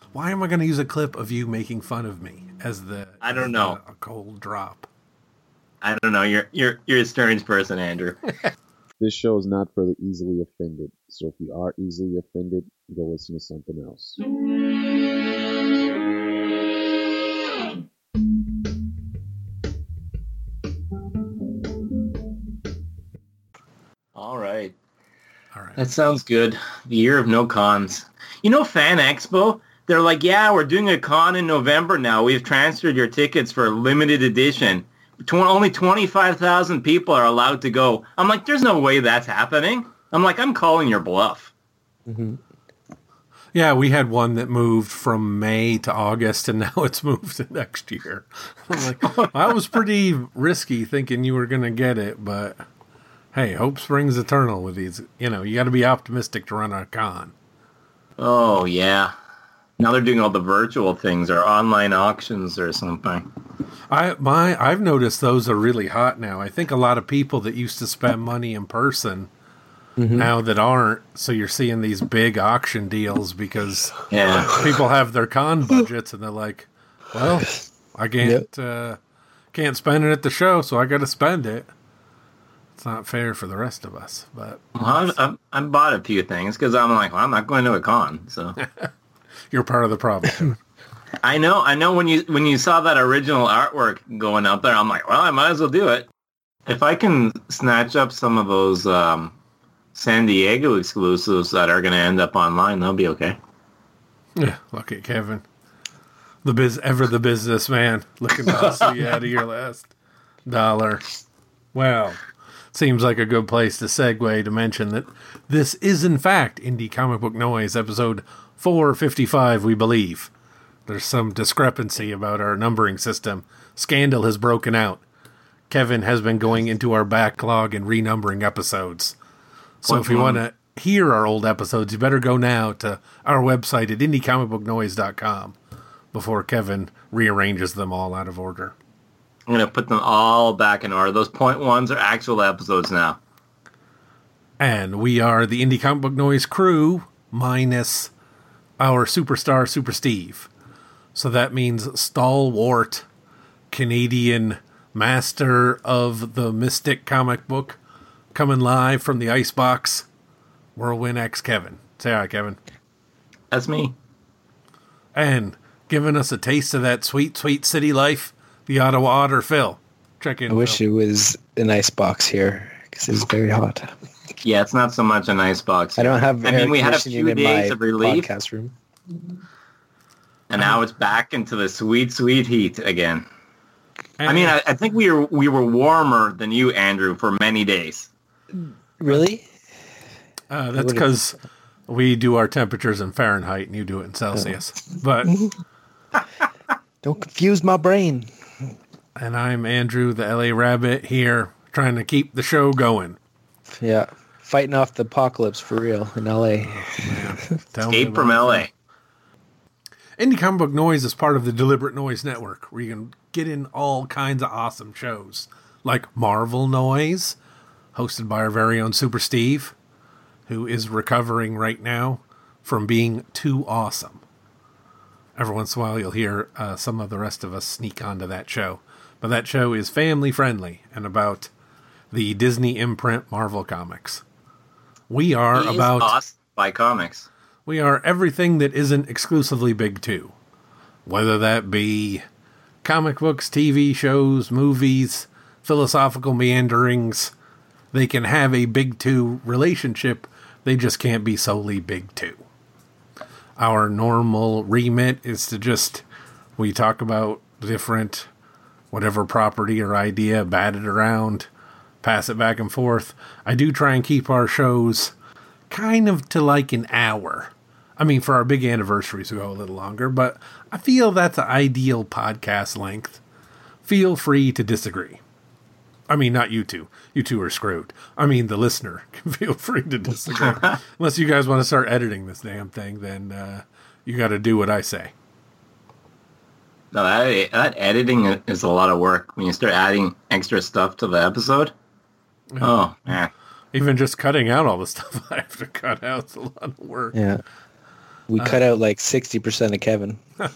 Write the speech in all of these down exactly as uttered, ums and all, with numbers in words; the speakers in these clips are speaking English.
Why am I going to use a clip of you making fun of me as the? I don't know. A cold drop. I don't know. You're you're you're a strange person, Andrew. This show is not for the easily offended. So if you are easily offended, go listen to something else. All right. All right. That sounds good. The year of no cons. You know, Fan Expo, they're like, yeah, we're doing a con in November now. We've transferred your tickets for a limited edition. Tw- only twenty-five thousand people are allowed to go. I'm like, there's no way that's happening. I'm like, I'm calling your bluff. Mm-hmm. Yeah, we had one that moved from May to August, and now it's moved to next year. I'm like, that was pretty risky thinking you were going to get it, but hey, hope springs eternal with these. You know, you got to be optimistic to run a con. Oh, yeah. Now they're doing all the virtual things or online auctions or something. I my I've noticed those are really hot now. I think a lot of people that used to spend money in person mm-hmm. now that aren't. So you're seeing these big auction deals because yeah. people have their con budgets and they're like, well, I can't yep. uh, can't spend it at the show, so I got to spend it. It's not fair for the rest of us. But well, I've, I've, I've bought a few things because I'm like, well, I'm not going to a con, so. You're part of the problem. I know, I know. When you when you saw that original artwork going out there, I'm like, well, I might as well do it. If I can snatch up some of those um, San Diego exclusives that are going to end up online, they'll be okay. Yeah, look at Kevin, the biz ever the businessman, looking to hustle you out of your last dollar. Well, seems like a good place to segue to mention that this is in fact Indie Comic Book Noise episode four fifty-five, we believe. There's some discrepancy about our numbering system. Scandal has broken out. Kevin has been going into our backlog and renumbering episodes. So if you want to hear our old episodes, you better go now to our website at indie comic book noise dot com before Kevin rearranges them all out of order. I'm going to put them all back in order. Those point ones are actual episodes now. And we are the Indie Comic Book Noise crew minus our superstar, Super Steve. So that means stalwart Canadian master of the Mystic comic book coming live from the Icebox, Whirlwind X Kevin. Say hi, Kevin. That's me. And giving us a taste of that sweet, sweet city life, the Ottawa Otter, Phil. Check in, I wish Phil. it was an icebox here because it's very hot. Yeah, it's not so much an icebox. I don't have. I mean, we had a few days of relief. Podcast room. And now it's back into the sweet, sweet heat again. I mean, I, I think we were we were warmer than you, Andrew, for many days. Really? Uh, that's because we do our temperatures in Fahrenheit and you do it in Celsius. Oh. But don't confuse my brain. And I'm Andrew, the L A Rabbit, here trying to keep the show going. Yeah, fighting off the apocalypse for real in L A. Oh, Escape from L A. Indie Comic Book Noise is part of the Deliberate Noise Network, where you can get in all kinds of awesome shows, like Marvel Noise, hosted by our very own Super Steve, who is recovering right now from being too awesome. Every once in a while, you'll hear uh, some of the rest of us sneak onto that show. But that show is family-friendly and about the Disney imprint Marvel Comics. We are he about... Is awesome by comics. We are everything that isn't exclusively Big Two. Whether that be comic books, T V shows, movies, philosophical meanderings, they can have a Big Two relationship. They just can't be solely Big Two. Our normal remit is to just, we talk about different, whatever property or idea, bat it around, pass it back and forth. I do try and keep our shows kind of to like an hour. I mean, for our big anniversaries, we go a little longer, but I feel that's an ideal podcast length. Feel free to disagree. I mean, not you two. You two are screwed. I mean, the listener can feel free to disagree. Unless you guys want to start editing this damn thing, then uh, you got to do what I say. No, that, that editing is a lot of work when you start adding extra stuff to the episode. Yeah. Oh, man. Even just cutting out all the stuff I have to cut out is a lot of work. Yeah. We uh, cut out like sixty percent of Kevin.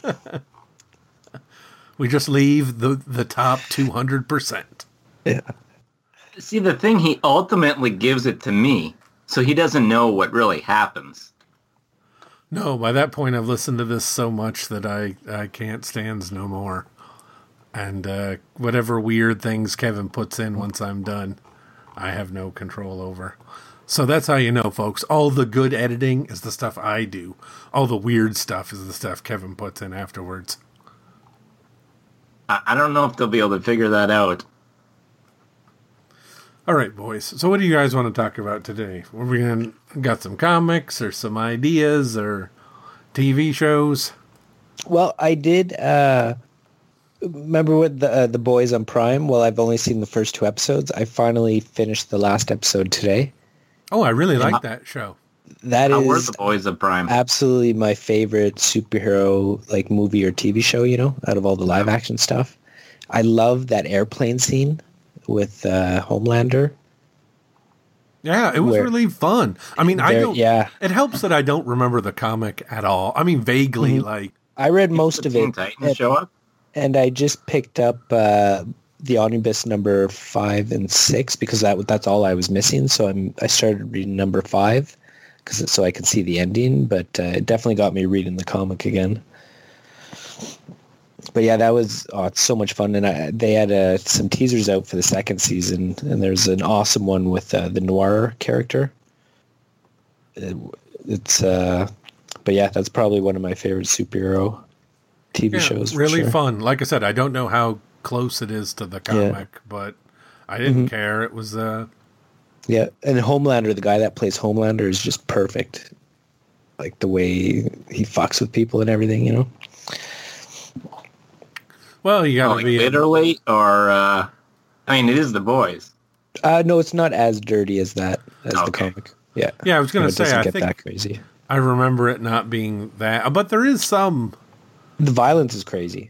We just leave the, the top two hundred percent. Yeah. See, the thing, he ultimately gives it to me, so he doesn't know what really happens. No, by that point, I've listened to this so much that I, I can't stand no more. And uh, whatever weird things Kevin puts in once I'm done, I have no control over. So that's how you know, folks. All the good editing is the stuff I do. All the weird stuff is the stuff Kevin puts in afterwards. I, I don't know if they'll be able to figure that out. All right, boys. So what do you guys want to talk about today? Are we gonna got some comics or some ideas or T V shows? Well, I did uh, remember with the uh, the boys on Prime. Well, I've only seen the first two episodes. I finally finished the last episode today. Oh, I really like that show. That How is were the boys of Prime? Absolutely my favorite superhero like movie or T V show. You know, out of all the live action stuff, I love that airplane scene with uh, Homelander. Yeah, it was Where, really fun. I mean, I don't. Yeah, it helps that I don't remember the comic at all. I mean, vaguely, mm-hmm. like I read most of it. Titans and, show up, and I just picked up uh, the omnibus number five and six because that that's all I was missing. So I'm I started reading number five because so I could see the ending. But uh, it definitely got me reading the comic again. But yeah, that was oh, it's so much fun, and I, they had uh, some teasers out for the second season, and there's an awesome one with uh, the Noir character. It, it's, uh, but yeah, that's probably one of my favorite superhero T V yeah, shows. Really sure. fun. Like I said, I don't know how close it is to the comic, yeah. but I didn't mm-hmm. care. It was uh, yeah, and Homelander, the guy that plays Homelander, is just perfect. Like the way he fucks with people and everything, you know. Well, you gotta oh, like be literally, or uh, I mean, it is the boys. Uh, no, it's not as dirty as that as okay. the comic. Yeah, yeah. I was gonna say, I get think that crazy. I remember it not being that, but there is some. The violence is crazy.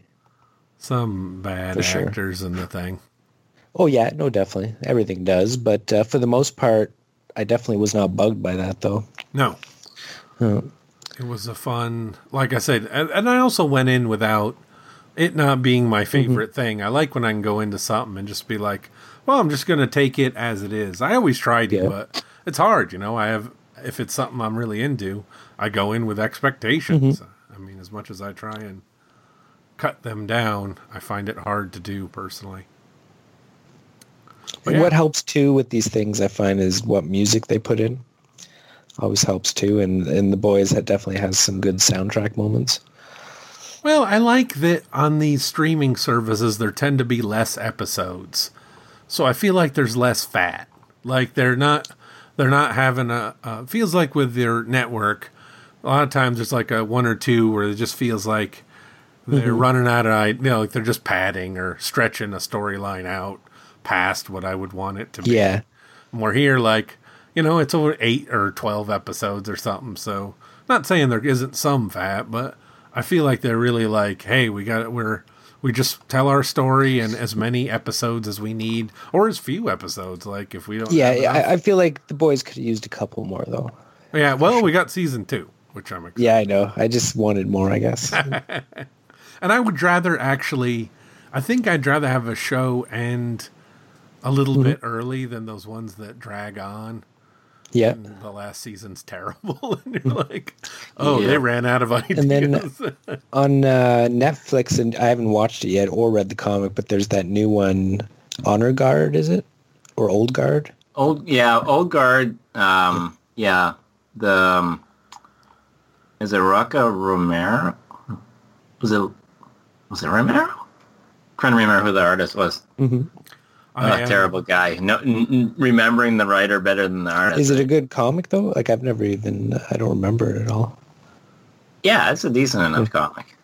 Some bad for actors sure. in the thing. Oh yeah, no, definitely, everything does. But uh, for the most part, I definitely was not bugged by that, though. No. Oh. It was a fun, like I said, and, and I also went in without it not being my favorite mm-hmm. thing. I like when I can go into something and just be like, well, I'm just going to take it as it is. I always try to, yeah. but it's hard, you know. I have, if it's something I'm really into, I go in with expectations. Mm-hmm. I mean, as much as I try and cut them down, I find it hard to do personally. And yeah. What helps too with these things, I find, is what music they put in. Always helps too, and and the boys that definitely has some good soundtrack moments. Well, I like that on these streaming services there tend to be less episodes, so I feel like there's less fat. Like they're not they're not having a uh, feels like with their network. A lot of times there's like a one or two where it just feels like they're mm-hmm. running out of, you know, like they're just padding or stretching a storyline out past what I would want it to be. Yeah, and we're here like. You know, it's over eight or twelve episodes or something. So, not saying there isn't some fat, but I feel like they're really like, hey, we got we're we just tell our story in as many episodes as we need, or as few episodes. Like if we don't, yeah, I, I feel like the boys could have used a couple more though. Yeah, well, we got season two, which I'm excited. Yeah, I know. I just wanted more, I guess. And I would rather actually, I think I'd rather have a show end a little mm-hmm. bit early than those ones that drag on. Yeah, and the last season's terrible, and you're like, "Oh, yeah. They ran out of ideas." And then on uh, Netflix, and I haven't watched it yet or read the comic, but there's that new one, Honor Guard, is it, or Old Guard? Old, yeah, Old Guard. Um, yeah, the um, is it Rocca Romero? Was it was it Romero? I'm trying to remember who the artist was. Mm-hmm. Oh, a terrible guy. No, n- n- remembering the writer better than the artist. Is it a good comic though? Like I've never even, I don't remember it at all. Yeah, it's a decent enough comic.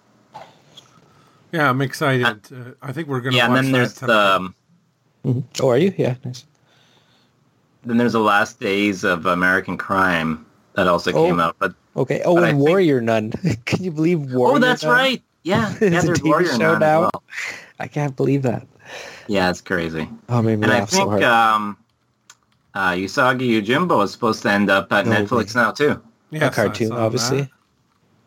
Yeah, I'm excited. Uh, uh, I think we're gonna. Yeah, watch and then there's that the. Um, mm-hmm. Oh, are you? Yeah, nice. Then there's the Last Days of American Crime that also oh, came out, but okay. Oh, but and I Warrior think... Nun. Can you believe Warrior? Oh, that's Nun? right. Yeah, yeah. There's Warrior Nun now. as well. I can't believe that. Yeah, it's crazy. Oh, maybe and I think so um, uh, Usagi Yojimbo is supposed to end up at no, Netflix now too. Yeah, a cartoon, obviously. That.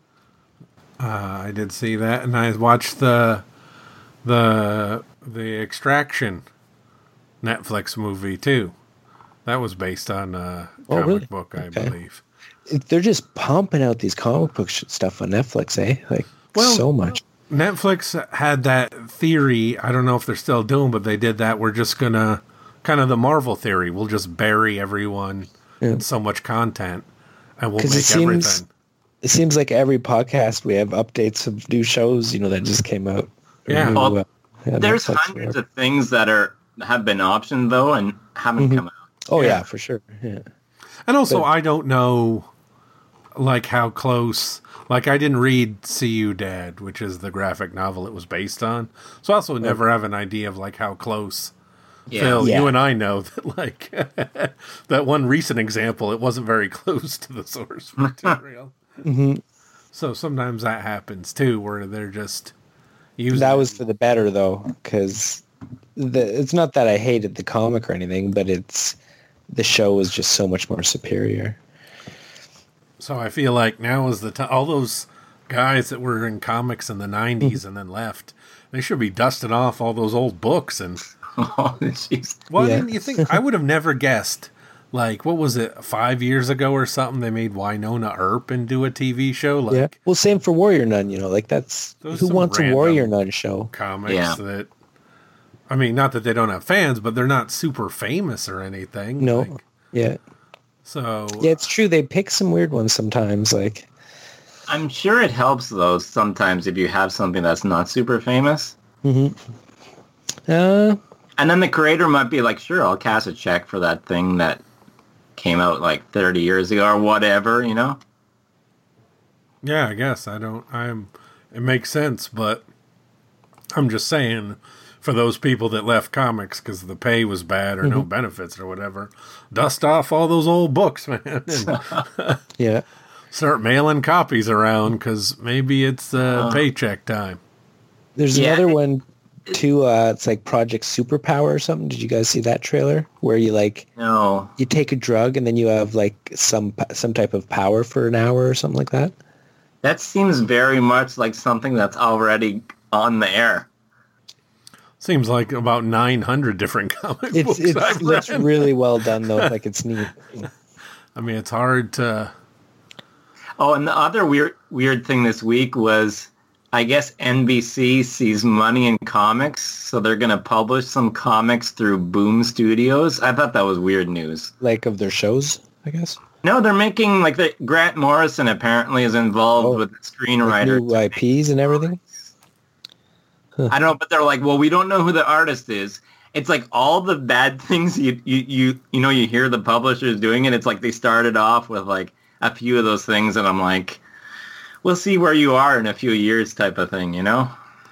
Uh, I did see that, and I watched the the the Extraction Netflix movie too. That was based on a Oh, comic really? book, I Okay. believe. It- They're just pumping out these comic book sh- stuff on Netflix, eh? Like, Well, so much. Netflix had that theory. I don't know if they're still doing, but they did that. We're just gonna kind of the Marvel theory. We'll just bury everyone Yeah. in so much content, and we'll 'Cause it make seems- everything. It seems like every podcast we have updates of new shows, you know, that just came out. Or Yeah. new, Oh, uh, yeah, There's Netflix hundreds or- of things that are have been optioned though and haven't Mhm. come out. Oh, yeah, Yeah. for sure. Yeah. And also, But- I don't know, like, how close. Like, I didn't read "See You Dead," which is the graphic novel it was based on. So I also never have an idea of, like, how close. Yeah. Phil, Yeah. you and I know that, like, that one recent example, it wasn't very close to the source material. hmm So sometimes that happens, too, where they're just using That it. was for the better, though, because it's not that I hated the comic or anything, but it's the show was just so much more superior. So I feel like now is the time. All those guys that were in comics in the nineties and then left, they should be dusting off all those old books. And Oh, jeez. well, Yeah. didn't you think? I would have never guessed. Like, what was it, five years ago or something? They made Winona Earp into a T V show. Like, Yeah. Well, same for Warrior Nun, you know, like that's Those who some wants a random- Warrior Nun show? comics Yeah. that. I mean, not that they don't have fans, but they're not super famous or anything. No. Like, Yeah. so Yeah, it's true. They pick some weird ones sometimes. Like, I'm sure it helps though sometimes if you have something that's not super famous. uh, And then the creator might be like, sure, I'll cash a check for that thing that came out like thirty years ago or whatever, you know? yeah, I guess I don't. I'm. It makes sense, but I'm just saying, for those people that left comics because the pay was bad or no benefits or whatever, dust off all those old books, man, and yeah. start mailing copies around because maybe it's uh, paycheck time. There's Yeah, another it- one too. Uh, it's like Project Superpower or something. Did you guys see that trailer where you like No. you take a drug and then you have like some some type of power for an hour or something like that? That seems very much like something that's already on the air. Seems like about nine hundred different comic It's books. it's I've it's read. really well done though. Like it's neat. I mean, it's hard to. Oh, and the other weird weird thing this week was, I guess N B C sees money in comics, so they're going to publish some comics through Boom Studios. I thought that was weird news. Like of their shows, I guess. No, they're making, like, the Grant Morrison apparently is involved Oh, with the Like screenwriter. new I Ps and everything. I don't know, but they're like, well, we don't know who the artist is. It's like all the bad things you, you, you, you know, you hear the publishers doing it. It's like they started off with, like, a few of those things, and I'm like, we'll see where you are in a few years type of thing, you know?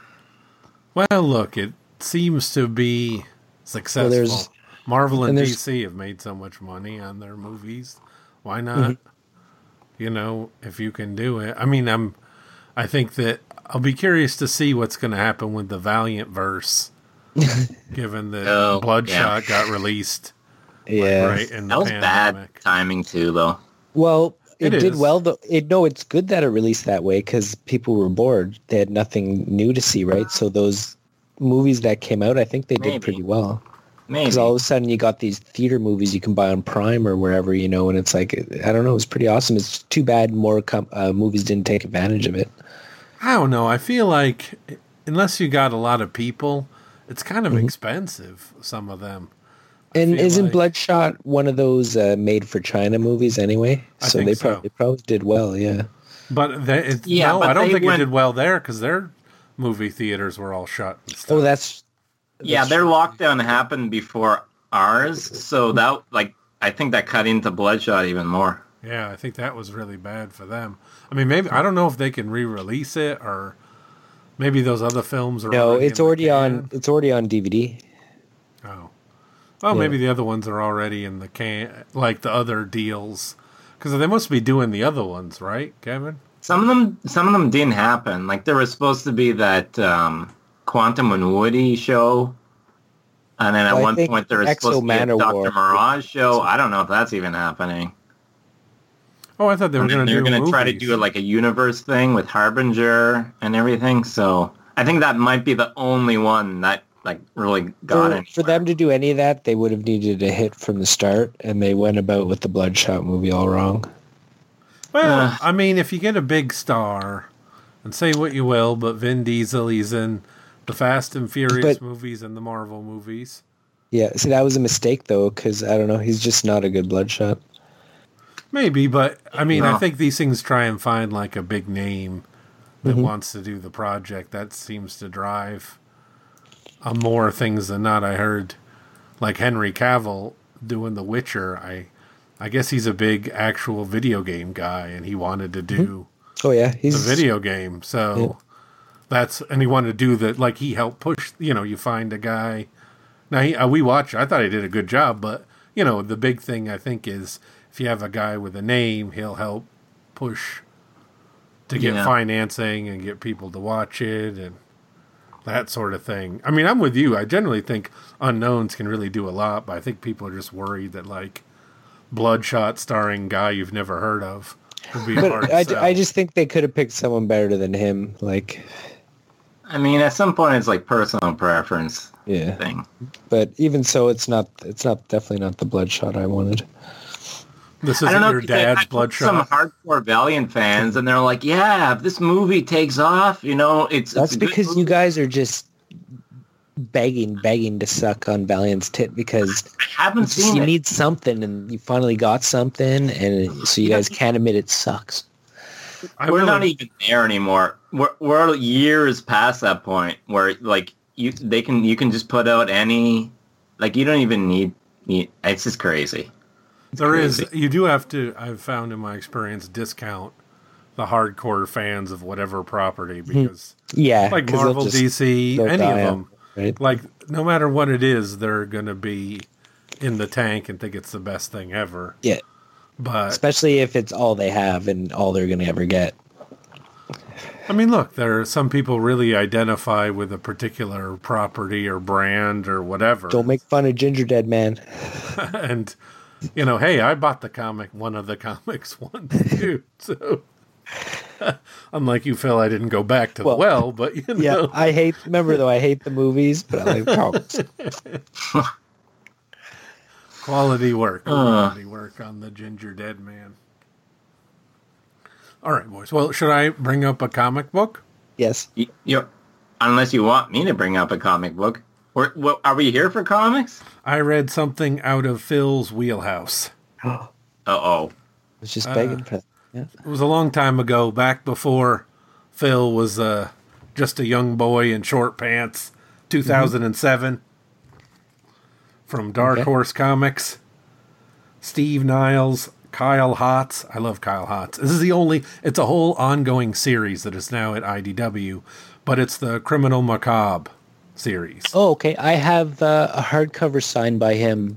Well, look, it seems to be successful. there's- Marvel and, and D there's- C have made so much money on their movies. Why not? You know, if you can do it. I mean, I'm. I think that I'll be curious to see what's going to happen with the Valiant verse, given that Oh, Bloodshot yeah. got released Yeah. right in the That was pandemic. bad timing, too, though. Well, it, It did is. well though. It no, it's good that it released that way because people were bored. They had nothing new to see, right? So those movies that came out, I think they Maybe. did pretty well. Maybe. Because all of a sudden you got these theater movies you can buy on Prime or wherever, you know, and it's like I don't know, it's pretty awesome. It's too bad more com- uh, movies didn't take advantage of it. I don't know. I feel like unless you got a lot of people, it's kind of expensive. Some of them. I And feel isn't like- Bloodshot one of those uh, made for China movies aneway? I So think they so. probably probably did well, yeah. But they, it, Yeah, no, but I don't they think went- it did well there because their movie theaters were all shut. And stuff. Oh, that's yeah, their lockdown happened before ours, so that, like, I think that cut into Bloodshot even more. Yeah, I think that was really bad for them. I mean, maybe I don't know if they can re-release it or maybe those other films are. no, already it's in the already on can. it's already on D V D. Oh, well, Yeah. maybe the other ones are already in the can, like the other deals, because they must be doing the other ones, right, Kevin? Some of them, some of them didn't happen. Like, there was supposed to be that um, Quantum Annuity show, and then at Well, I one think point there was Exo supposed to be a Manowar- Doctor Mirage show. I don't know if that's even happening. Oh, I thought they were And then going to they're do going to try to movies. do it like a universe thing with Harbinger and everything. So I think that might be the only one that like really got For, it. for them to do any of that, they would have needed a hit from the start, and they went about with the Bloodshot movie all wrong. Well, Uh. I mean, if you get a big star, and say what you will, but Vin Diesel, he's in the Fast and Furious But- movies and the Marvel movies. Yeah, see, that was a mistake, though, because, I don't know, he's just not a good Bloodshot. Maybe, but I mean, I No. think these things try and find like a big name that Mhm. wants to do the project. That seems to drive on more things than not. I heard like Henry Cavill doing The Witcher. I, I guess he's a big actual video game guy, and he wanted to do Oh, yeah, the he's... video game. So Yeah. that's and he wanted to do that. Like he helped push. You know, you find a guy. Now he, uh, we watched. I thought he did a good job, but you know, the big thing I think is if you have a guy with a name, he'll help push to get Yeah. financing and get people to watch it and that sort of thing. I mean, I'm with you. I generally think unknowns can really do a lot, but I think people are just worried that like Bloodshot starring guy you've never heard of would be hard But to I, sell. I just think they could have picked someone better than him. Like, I mean, at some point, it's like personal preference yeah. thing. But even so, it's not. It's not definitely not the Bloodshot I wanted. This I isn't don't know. your because I- dad's I talked to Some Bloodshot. hardcore Valiant fans, and they're like, "Yeah, if this movie takes off, you know, it's That's it's a good because you movie." guys are just begging, begging to suck on Valiant's tit because I haven't it's just- seen you it. need something, and you finally got something, and so you guys can't admit it sucks. I We're really- not even there anymore. We're we're years past that point where like you they can you can just put out any like you don't even need. need it's just crazy. There is, crazy. you do have to, I've found in my experience, discount the hardcore fans of whatever property because, Yeah, like 'cause they'll Marvel, just- D C, they'll any of die on them, it, right? like no matter what it is, they're going to be in the tank and think it's the best thing ever. Yeah, But, especially if it's all they have and all they're going to ever get. I mean, look, there are some people really identify with a particular property or brand or whatever. Don't make fun of Ginger Dead Man. And, you know, hey, I bought the comic, one of the comics once too. So, unlike you, Phil, I didn't go back to Well, the well, but, you know. Yeah, I hate. Remember though, I hate the movies, but I like comics. Quality work. Uh. Quality work on the Ginger Dead Man. All right, boys. Well, should I bring up a comic book? Yes. You, you unless you want me to bring up a comic book. We're, what, are we here for comics? I read something out of Phil's wheelhouse. Uh oh. I was just begging for that. Yeah. It was a long time ago, back before Phil was uh, just a young boy in short pants, two thousand seven. From Dark Okay. Horse Comics. Steve Niles, Kyle Hotz. I love Kyle Hotz. This is the only, it's a whole ongoing series that is now at I D W, but it's the Criminal Macabre series. Oh, okay. I have uh, a hardcover signed by him.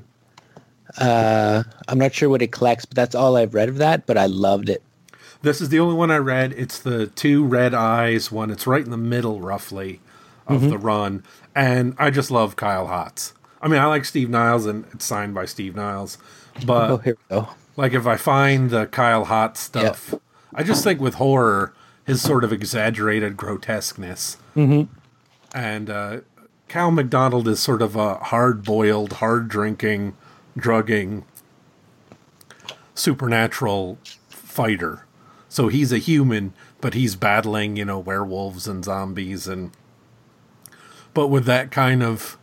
Uh, I'm not sure what it collects, but that's all I've read of that. But I loved it. This is the only one I read. It's the two red eyes one. It's right in the middle, roughly, of Mm-hmm. the run. And I just love Kyle Hotz. I mean, I like Steve Niles, and it's signed by Steve Niles. But, Oh, here we go. like, if I find the Kyle Hotz stuff, I just think with horror, his sort of exaggerated grotesqueness. Mm-hmm. And uh, Cal McDonald is sort of a hard-boiled, hard-drinking, drugging, supernatural fighter. So he's a human, but he's battling, you know, werewolves and zombies, and but with that kind of,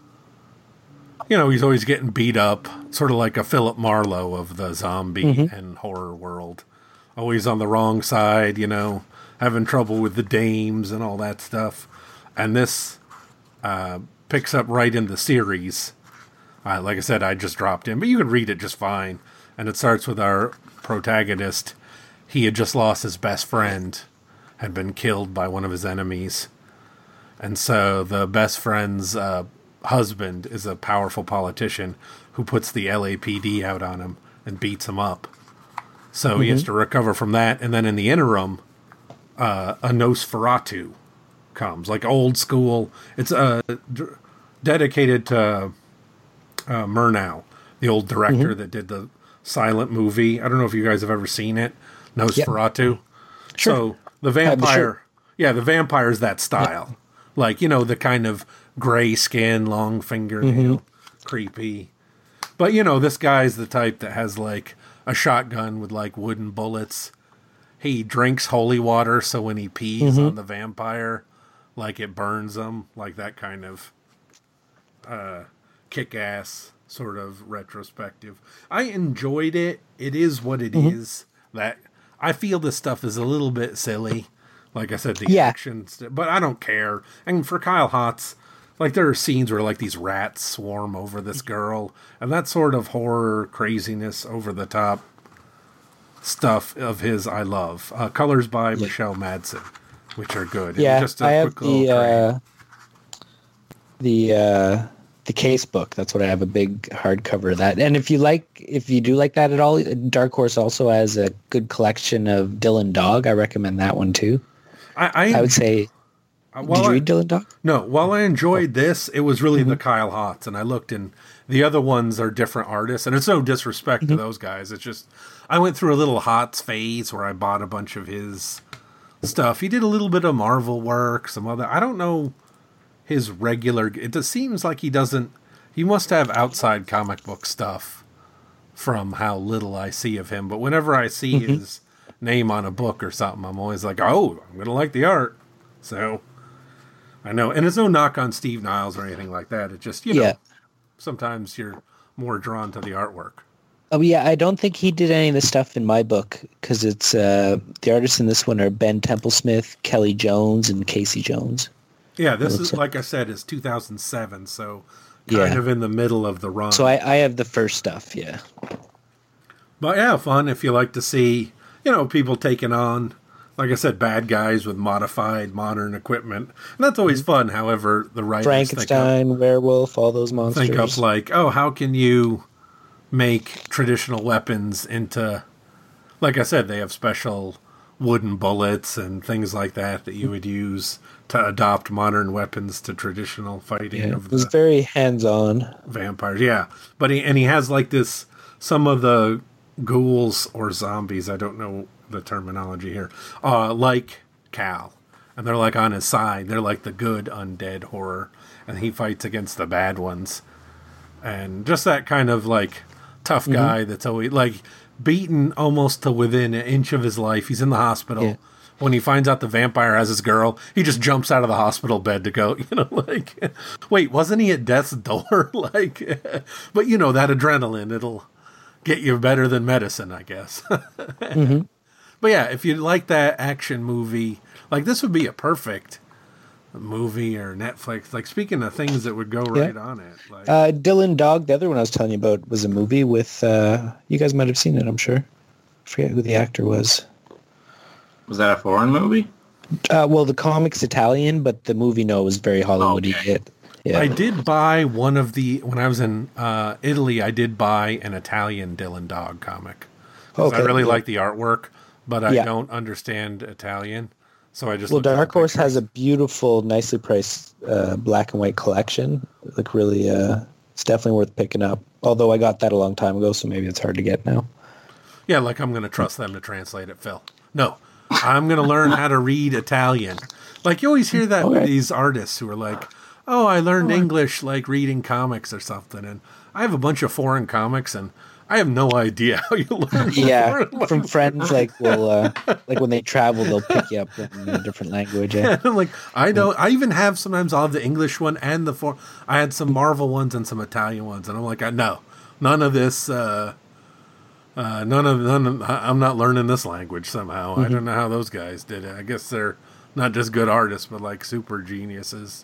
you know, he's always getting beat up, sort of like a Philip Marlowe of the zombie Mhm. and horror world. Always on the wrong side, you know, having trouble with the dames and all that stuff. And this uh, picks up right in the series. Uh, like I said, I just dropped in, but you can read it just fine. And it starts with our protagonist. He had just lost his best friend, had been killed by one of his enemies. And so the best friend's uh, husband is a powerful politician who puts the L A P D out on him and beats him up. So Mm-hmm. he has to recover from that. And then in the interim, uh, a Nosferatu comes, like old school. It's uh, d- dedicated to uh, Murnau, the old director that did the silent movie. I don't know if you guys have ever seen it. Nosferatu. Yep. Sure. So the vampire, yeah, the vampire is that style. Yep. Like, you know, the kind of gray skin, long fingernail, mm-hmm. creepy. But, you know, this guy's the type that has, like, a shotgun with, like, wooden bullets. He drinks holy water, so when he pees mm-hmm. on the vampire, like, it burns him. Like, that kind of uh, kick-ass sort of retrospective. I enjoyed it. It is what it mm-hmm. is. That I feel this stuff is a little bit silly. Like I said, the yeah. action, st- but I don't care. And for Kyle Hotz, like there are scenes where like these rats swarm over this girl, and that sort of horror craziness, over the top stuff of his, I love. Uh, colors by yeah. Michelle Madsen, which are good. Yeah, just a I have the uh, the uh, the case book. That's what I have, a big hardcover of that. And if you like, if you do like that at all, Dark Horse also has a good collection of Dylan Dog. I recommend that one too. I, I, I would say, uh, did you read I, Dylan Dog? No, while I enjoyed oh. this, it was really mm-hmm. the Kyle Hotz, and I looked, and the other ones are different artists, and it's no disrespect mm-hmm. to those guys. It's just, I went through a little Hotz phase where I bought a bunch of his stuff. He did a little bit of Marvel work, some other, I don't know his regular, it just seems like he doesn't, he must have outside comic book stuff from how little I see of him, but whenever I see mm-hmm. his name on a book or something, I'm always like, oh, I'm gonna like the art. So I know, and it's no knock on Steve Niles or anything like that. It just, you know, yeah. sometimes you're more drawn to the artwork. Oh yeah, I don't think he did any of the stuff in my book, because it's uh, the artists in this one are Ben Templesmith, Kelly Jones, and Casey Jones. Yeah, this is, like I said, is two thousand seven, so kind yeah. of in the middle of the run. So I, I have the first stuff, yeah. But yeah, fun if you like to see, you know, people taking on, like I said, bad guys with modified modern equipment. And that's always fun, however, the writers Frankenstein, think up, werewolf, all those monsters. Think up like, oh, how can you make traditional weapons into, like I said, they have special wooden bullets and things like that that you would use to adopt modern weapons to traditional fighting. Yeah, of it was the very hands-on. Vampires, yeah. But he, and he has like this, some of the ghouls or zombies, I don't know the terminology here, uh, like Cal. And they're like on his side. They're like the good undead horror. And he fights against the bad ones. And just that kind of like tough guy mm-hmm. that's always like beaten almost to within an inch of his life. He's in the hospital. Yeah. When he finds out the vampire has his girl, he just jumps out of the hospital bed to go, you know, like, wait, wasn't he at death's door? Like, but you know, that adrenaline, it'll get you better than medicine, I guess. mm-hmm. But yeah, if you like that action movie, like this would be a perfect movie or Netflix. Like speaking of things that would go right yeah. on it. Like, uh, Dylan Dog, the other one I was telling you about, was a movie with, uh, you guys might have seen it, I'm sure. I forget who the actor was. Was that a foreign movie? Uh, well, the comic's Italian, but the movie, no, was very Hollywoody. Okay. It, yeah. I did buy one of the, when I was in uh, Italy, I did buy an Italian Dylan Dog comic. Okay. I really yeah. like the artwork, but I yeah. don't understand Italian. So I just well, Dark Horse has a beautiful, nicely priced uh, black and white collection. Like really, uh, it's definitely worth picking up. Although I got that a long time ago, so maybe it's hard to get now. Yeah, like I'm going to trust them to translate it, Phil. No, I'm going to learn how to read Italian. Like you always hear that okay. with these artists who are like, "Oh, I learned English like reading comics or something," and I have a bunch of foreign comics and I have no idea how you learn. Yeah, from friends, like will uh, like when they travel, they'll pick you up in a different language. Yeah. Yeah, I'm like, I don't. I even have sometimes I'll have the English one and the for. I had some Marvel ones and some Italian ones, and I'm like, I no, none of this. Uh, uh, none of none. Of, I'm not learning this language somehow. Mm-hmm. I don't know how those guys did it. I guess they're not just good artists, but like super geniuses.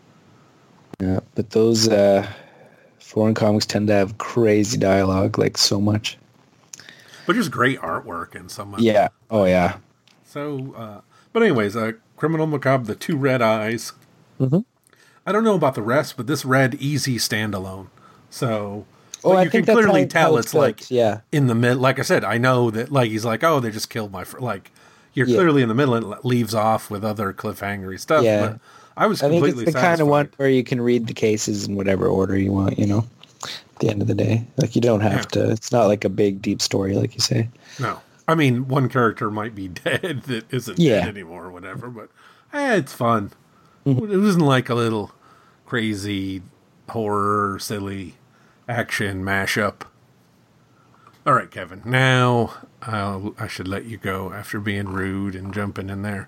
Yeah, but those. Uh... Foreign comics tend to have crazy dialogue, like so much. But just great artwork and so much. Yeah. Oh, yeah. So, uh, but anyways, uh, Criminal Macabre, The Two Red Eyes. Mm-hmm. I don't know about the rest, but this read easy standalone. So, oh, I you think can that's clearly how, tell how it's, it's like yeah. in the mid. Like I said, I know that like he's like, oh, they just killed my friend. Like you're yeah. clearly in the middle and it leaves off with other cliffhangery stuff. Yeah. But I was I completely think it's the satisfied. kind of one where you can read the cases in whatever order you want, you know. the end of the day. Like, you don't have Yeah. to, it's not like a big, deep story, like you say. No. I mean, one character might be dead that isn't Yeah. dead anymore or whatever, but eh, it's fun. Mm-hmm. It wasn't like a little crazy horror, silly action mashup. All right, Kevin. Now I'll, I should let you go after being rude and jumping in there.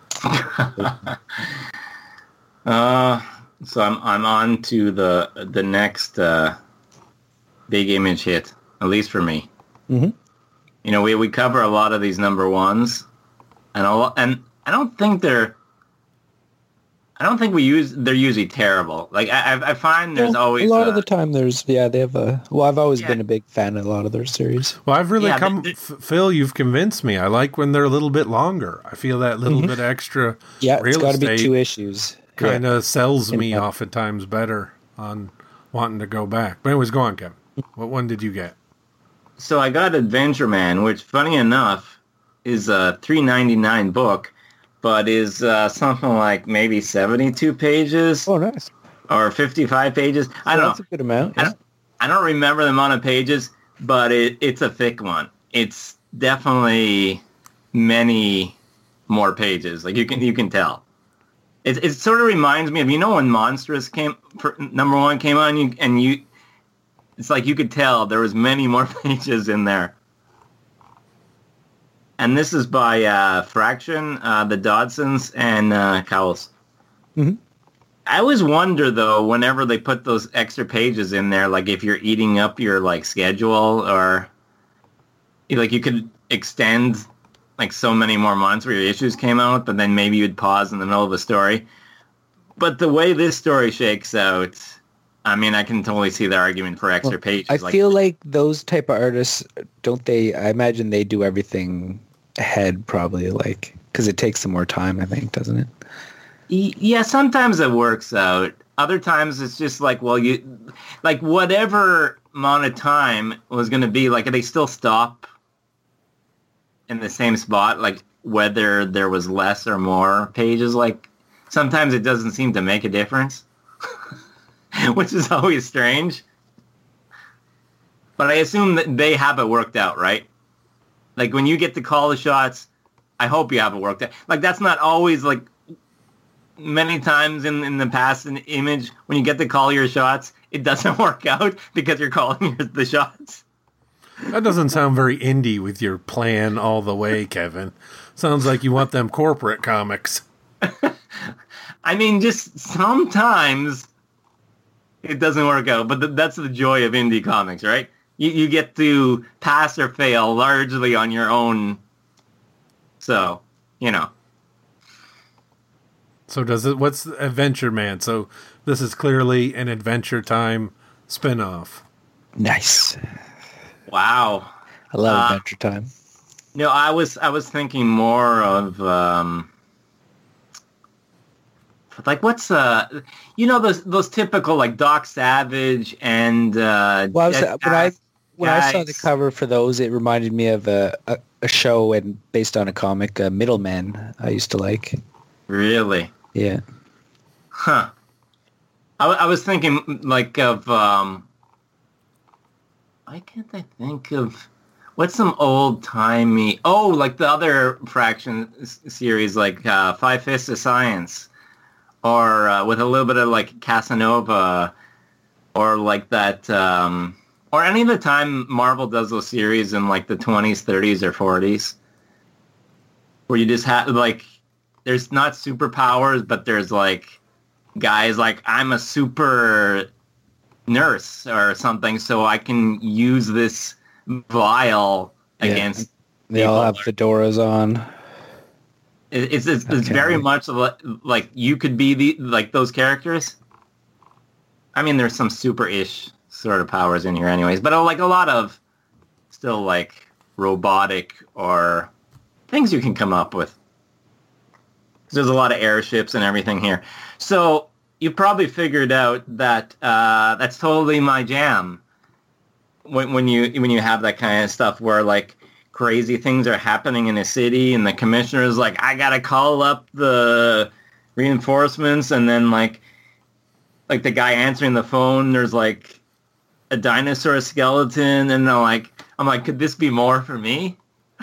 Uh, so I'm I'm on to the the next uh, big image hit, at least for me. Mm-hmm. You know, we, we cover a lot of these number ones, and a lot, and I don't think they're. I don't think we use. They're usually terrible. Like I I find there's Well, always a lot uh, of the time there's, yeah, they have a, well, I've always Yeah. been a big fan of a lot of their series. Well, I've really Yeah, come, but- F- Phil, you've convinced me. I like when they're a little bit longer. I feel that little bit extra Yeah, it's real got to be estate two issues. kind of sells me Yeah. oftentimes better on wanting to go back. But anyways, go on, Kevin. What one did you get? So I got Adventure Man, which, funny enough, is a three ninety-nine book, but is uh, something like maybe seventy-two pages Oh, nice. or fifty-five pages. I So don't that's know. a good amount. I Yeah. don't, I don't remember the amount of pages, but it, it's a thick one. It's definitely many more pages. Like you can you can tell. It it sort of reminds me of, you know, when Monstrous came for, number one came on, you, and you it's like you could tell there was many more pages in there. And this is by uh, Fraction, uh, the Dodsons, and uh, Cowles. Mhm. I always wonder, though, whenever they put those extra pages in there, like if you're eating up your like schedule, or like you could extend like so many more months where your issues came out, but then maybe you'd pause in the middle of a story. But the way this story shakes out, I mean, I can totally see the argument for extra pages. I like, feel like those type of artists, don't they, I imagine they do everything ahead probably, like, because it takes some more time, I think, doesn't it? Y- Yeah, sometimes it works out. Other times it's just like, well, you, like whatever amount of time was going to be, like they still stop in the same spot, like whether there was less or more pages. Like sometimes it doesn't seem to make a difference, which is always strange. But I assume that they have it worked out, right? Like when you get to call the shots, I hope you have it worked out. Like that's not always like, many times in, in the past in Image, when you get to call your shots, it doesn't work out because you're calling your, the shots. That doesn't sound very indie with your plan all the way, Kevin. Sounds like you want them corporate comics. I mean, just sometimes it doesn't work out, but th- that's the joy of indie comics, right? You, you get to pass or fail largely on your own. So, you know. So does it? What's Adventure Man? So this is clearly an Adventure Time spinoff. Nice. Wow. I love Uh, Adventure Time. No, I was I was thinking more of um, like what's uh you know those those typical like Doc Savage and uh, Well, I was, Jet when I Pack when I saw the guys. cover for those, it reminded me of a, a, a show and based on a comic, uh, Middleman. I used to like. Really? Yeah. Huh. I, w- I was thinking like of um. Why can't I think of what's some old timey? Oh, like the other Fraction s- series, like uh, Five Fists of Science, or uh, with a little bit of like Casanova, or like that, um, or any of the time Marvel does those series in like the twenties, thirties, or forties, where you just have like there's not superpowers, but there's like guys like I'm a super nurse or something, so I can use this vial Yeah. against. They all have people. fedoras on. It- It's it's, it's Okay. very much li- like you could be the like those characters. I mean, there's some super-ish sort of powers in here, anyways, but uh, like a lot of still like robotic or things you can come up with. There's a lot of airships and everything here, so you probably figured out that uh, that's totally my jam. When when you when you have that kind of stuff where like crazy things are happening in a city and the commissioner is like, I gotta call up the reinforcements, and then like like the guy answering the phone, there's like a dinosaur skeleton, and I'm like, I'm like, could this be more for me?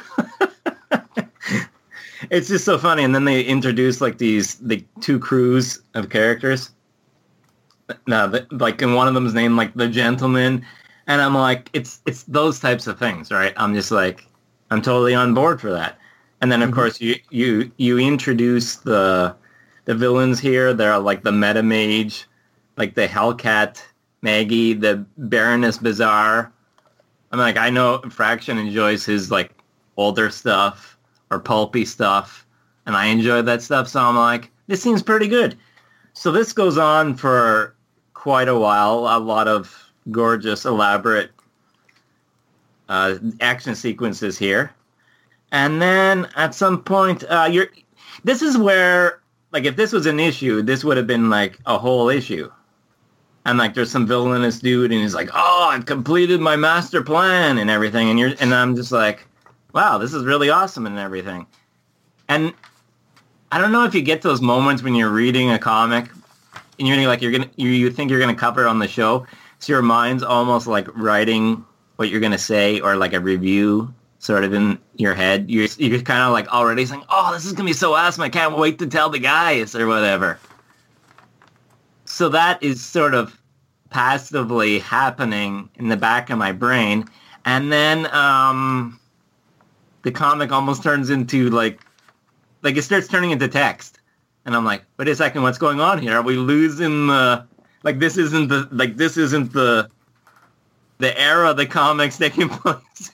It's just so funny. And then they introduce like these the two crews of characters. No, the, like, and one of them is named like the Gentleman, and I'm like, it's it's those types of things, right? I'm just like, I'm totally on board for that. And then of mm-hmm. course you you you introduce the the villains here. They're like the Meta Mage, like the Hellcat Maggie, the Baroness Bizarre. I'm like, I know Fraction enjoys his like older stuff or pulpy stuff, and I enjoy that stuff. So I'm like, this seems pretty good. So this goes on for quite a while. A lot of gorgeous, elaborate uh, action sequences here. And then at some point, uh, you're. This is where, like, if this was an issue, this would have been like a whole issue. And like, there's some villainous dude, and he's like, "Oh, I've completed my master plan and everything," and you're, and I'm just like, wow, this is really awesome and everything. And I don't know if you get those moments when you're reading a comic and you're like you're gonna you, you think you're gonna cover it on the show, so your mind's almost like writing what you're gonna say or like a review sort of in your head. You're you're kind of like already saying, "Oh, this is gonna be so awesome! I can't wait to tell the guys," or whatever. So that is sort of passively happening in the back of my brain, and then. Um, The comic almost turns into like, like it starts turning into text, and I'm like, wait a second, what's going on here? Are we losing the, like this isn't the, like this isn't the, the era of the comics taking place.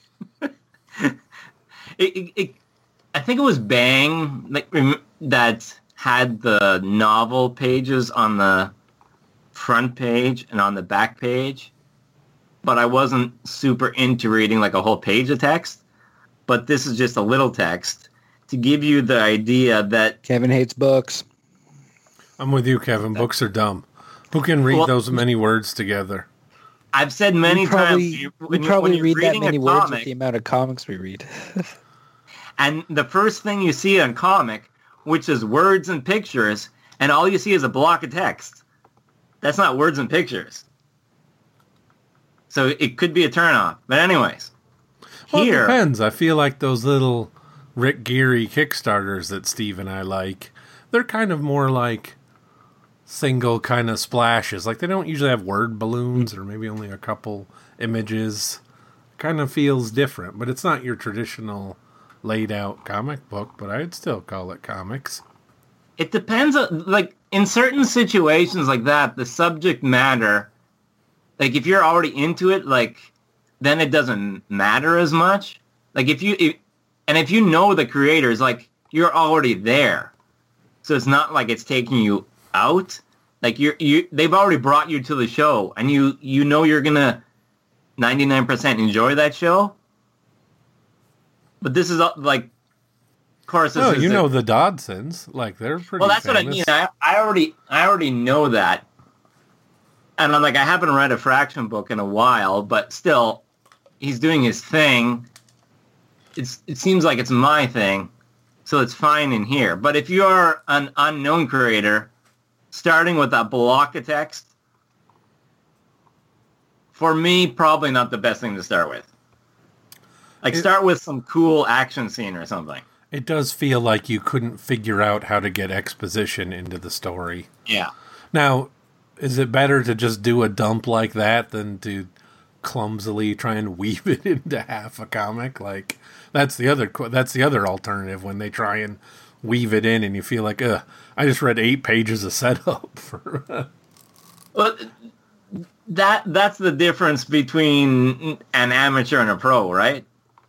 it, it, it, I think it was Bang like, that had the novel pages on the front page and on the back page, but I wasn't super into reading like a whole page of text. But this is just a little text to give you the idea that... Kevin hates books. I'm with you, Kevin. Books are dumb. Who can read well, those many words together? I've said many we probably, times... We when probably when read that many words comic, with the amount of comics we read. And the first thing you see on comic, which is words and pictures, and all you see is a block of text. That's not words and pictures. So it could be a turnoff. But anyways... Well, Here, it depends. I feel like those little Rick Geary Kickstarters that Steve and I like, they're kind of more like single kind of splashes. Like they don't usually have word balloons or maybe only a couple images. Kind of feels different, but it's not your traditional laid out comic book, but I'd still call it comics. It depends on, like, in certain situations like that, the subject matter, like if you're already into it, like, then it doesn't matter as much. Like if you, if, and if you know the creators, like you're already there. So it's not like it's taking you out. Like you're, you, they've already brought you to the show and you, you know, you're going to ninety-nine percent enjoy that show. But this is like, of course, this oh, is you a, know, the Dodsons, like they're pretty well, that's famous. what I mean. I, I already, I already know that. And I'm like, I haven't read a Fraction book in a while, but still, he's doing his thing. It's it seems like it's my thing, so it's fine in here. But if you're an unknown creator, starting with that block of text, for me, probably not the best thing to start with. Like, it, start with some cool action scene or something. It does feel like you couldn't figure out how to get exposition into the story. Yeah. Now, is it better to just do a dump like that than to clumsily try and weave it into half a comic? Like that's the other that's the other alternative, when they try and weave it in and you feel like, ugh, I just read eight pages of setup for well, that that's the difference between an amateur and a pro, right?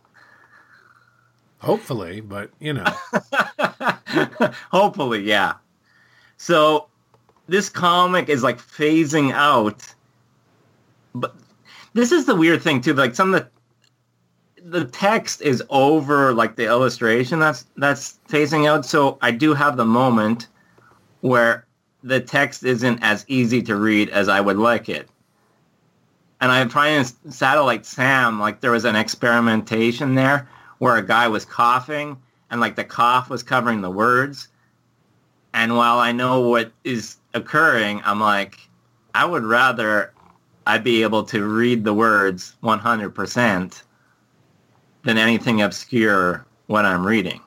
Hopefully, but you know. Hopefully, yeah. So this comic is like phasing out, but this is the weird thing too. Like some of the the text is over, like the illustration that's that's phasing out. So I do have the moment where the text isn't as easy to read as I would like it. And I'm trying to Satellite Sam, like there was an experimentation there where a guy was coughing and like the cough was covering the words. And while I know what is occurring, I'm like, I would rather I'd be able to read the words one hundred percent than anything obscure when I'm reading.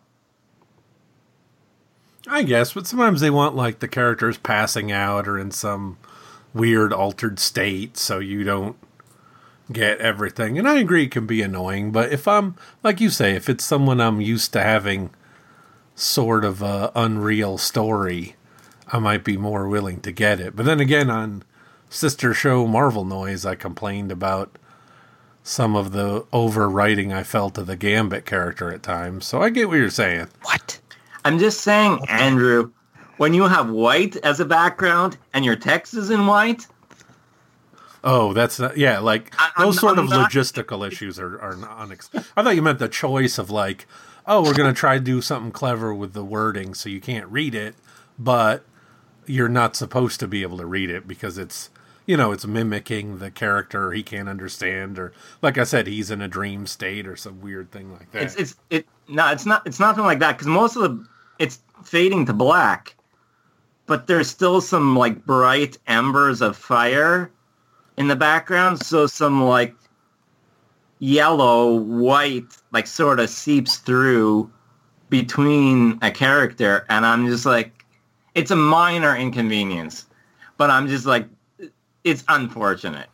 I guess, but sometimes they want like the characters passing out or in some weird altered state so you don't get everything. And I agree it can be annoying, but if I'm, like you say, if it's someone I'm used to having sort of a unreal story, I might be more willing to get it. But then again, on sister show Marvel Noise, I complained about some of the overwriting I felt of the Gambit character at times. So I get what you're saying. What? I'm just saying, Andrew, when you have white as a background and your text is in white. Oh, that's not, yeah, like I, those I'm, sort I'm of not, logistical issues are, are unex- I thought you meant the choice of like, oh, we're going to try to do something clever with the wording so you can't read it, but you're not supposed to be able to read it because it's, you know, it's mimicking the character he can't understand, or like I said, he's in a dream state or some weird thing like that. It's it's it no, it's not it's nothing like that because most of the it's fading to black, but there's still some like bright embers of fire in the background, so some like yellow, white, like sort of seeps through between a character, and I'm just like, it's a minor inconvenience, but I'm just like, it's unfortunate.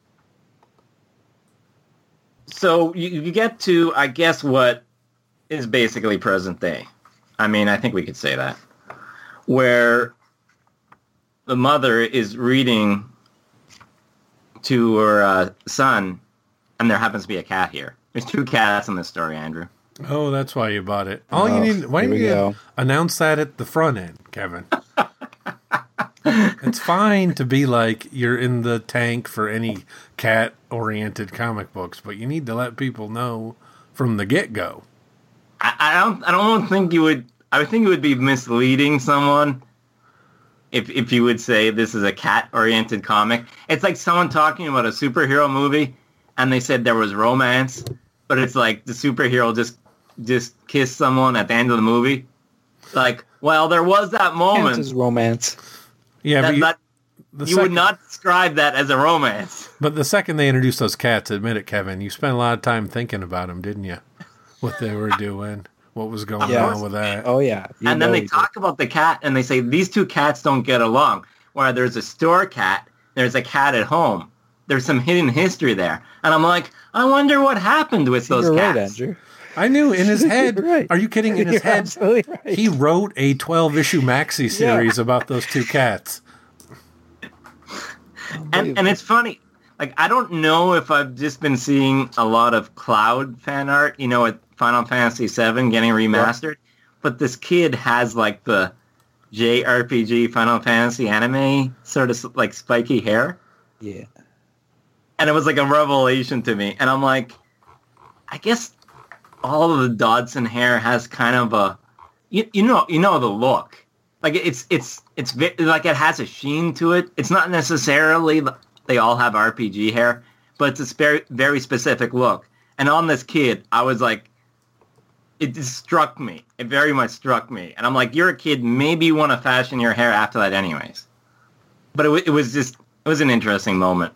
So you, you get to, I guess, what is basically present day. I mean, I think we could say that, where the mother is reading to her uh, son, and there happens to be a cat here. There's two cats in this story, Andrew. Oh, that's why you bought it. All Oh, you need, why here don't we you go. announce that at the front end, Kevin? It's fine to be like you're in the tank for any cat-oriented comic books, but you need to let people know from the get-go. I, I don't. I don't think you would. I would think it would be misleading someone if if you would say this is a cat-oriented comic. It's like someone talking about a superhero movie, and they said there was romance, but it's like the superhero just just kissed someone at the end of the movie. Like, well, there was that moment. It's romance. Yeah, that, but you, that, the you second, would not describe that as a romance. But the second they introduced those cats, admit it, Kevin, you spent a lot of time thinking about them, didn't you? What they were doing, what was going Yeah. on with that. Oh yeah. You And then know they we talk about the cat, and they say these two cats don't get along. Where there's a store cat, there's a cat at home. There's some hidden history there, and I'm like, I wonder what happened with did. those You're cats. right, Andrew. I knew in his head. You're right. Are you kidding? In his You're head, absolutely right. he wrote a twelve-issue maxi series about those two cats. And and it's funny. Like, I don't know if I've just been seeing a lot of Cloud fan art, you know, with Final Fantasy seven getting remastered. But this kid has, like, the J R P G Final Fantasy anime sort of, like, spiky hair. Yeah. And it was, like, a revelation to me. And I'm like, I guess all of the Dodson hair has kind of a... You, you know you know the look. Like, it's, it's, it's, vi- like, it has a sheen to it. It's not necessarily... They all have R P G hair, but it's a very, very specific look. And on this kid, I was like, it just struck me. It very much struck me. And I'm like, you're a kid. Maybe you want to fashion your hair after that anyways. But it, it was just, it was an interesting moment.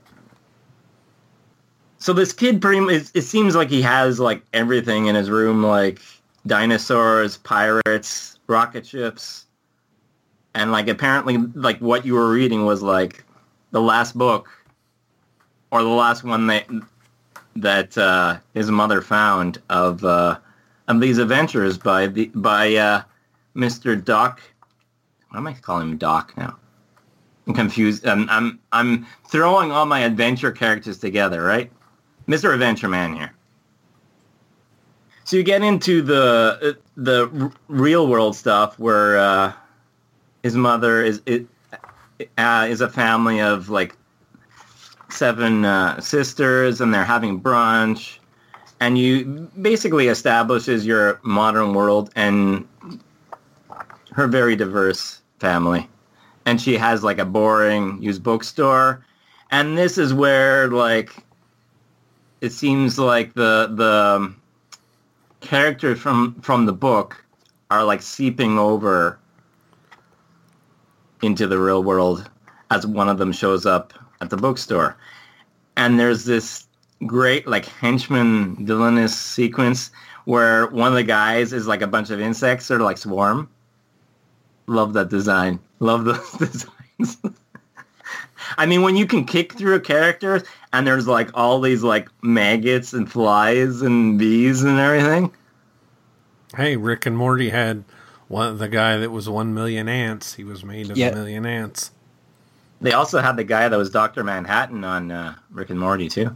So this kid, pretty much, it seems like he has like everything in his room, like dinosaurs, pirates, rocket ships. And like apparently like what you were reading was like the last book. Or the last one that that uh, his mother found of uh, of these adventures by the by uh, Mister Doc. What am I calling him Doc now? I'm confused. I'm I'm I'm throwing all my adventure characters together, right? Mister Adventure Man here. So you get into the the r- real world stuff where uh, his mother is it uh, is a family of like. seven uh, sisters, and they're having brunch, and you basically establishes your modern world and her very diverse family. And she has like a boring used bookstore, and this is where like it seems like the the characters from from the book are like seeping over into the real world as one of them shows up at the bookstore. and there's this great like henchman villainous sequence where one of the guys is like a bunch of insects sort of like swarm. Love that design. Love those designs. I mean, when you can kick through a character and there's like all these like maggots and flies and bees and everything. Hey, Rick and Morty had one the guy that was one million ants. He was made of Yeah. a million ants. They also had the guy that was Doctor Manhattan on uh, Rick and Morty too.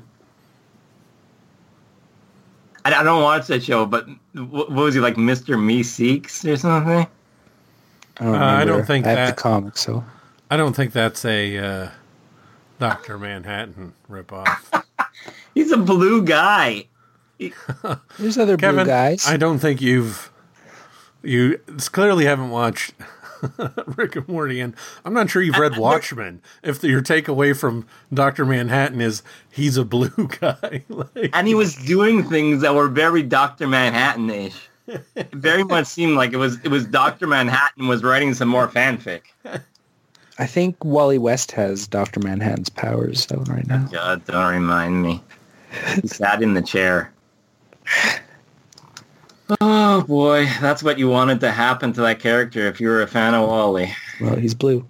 I, I don't watch that show, but what, what was he like, Mister Meeseeks or something? I don't, Uh, I don't remember. think I have that- the comic, so I don't think that's a uh, Doctor Manhattan ripoff. He's a blue guy. there's other Kevin, blue guys. I don't think you've you clearly haven't watched Rick and Morty, and I'm not sure you've read Watchmen. If your takeaway from Doctor Manhattan is he's a blue guy, like, And he was doing things that were very Doctor Manhattan-ish. It very much seemed like it was it was Doctor Manhattan was writing some more fanfic. I think Wally West has Doctor Manhattan's powers out right now. God, don't remind me. He sat in the chair. Oh boy, that's what you wanted to happen to that character if you were a fan of Wally. Well, he's blue.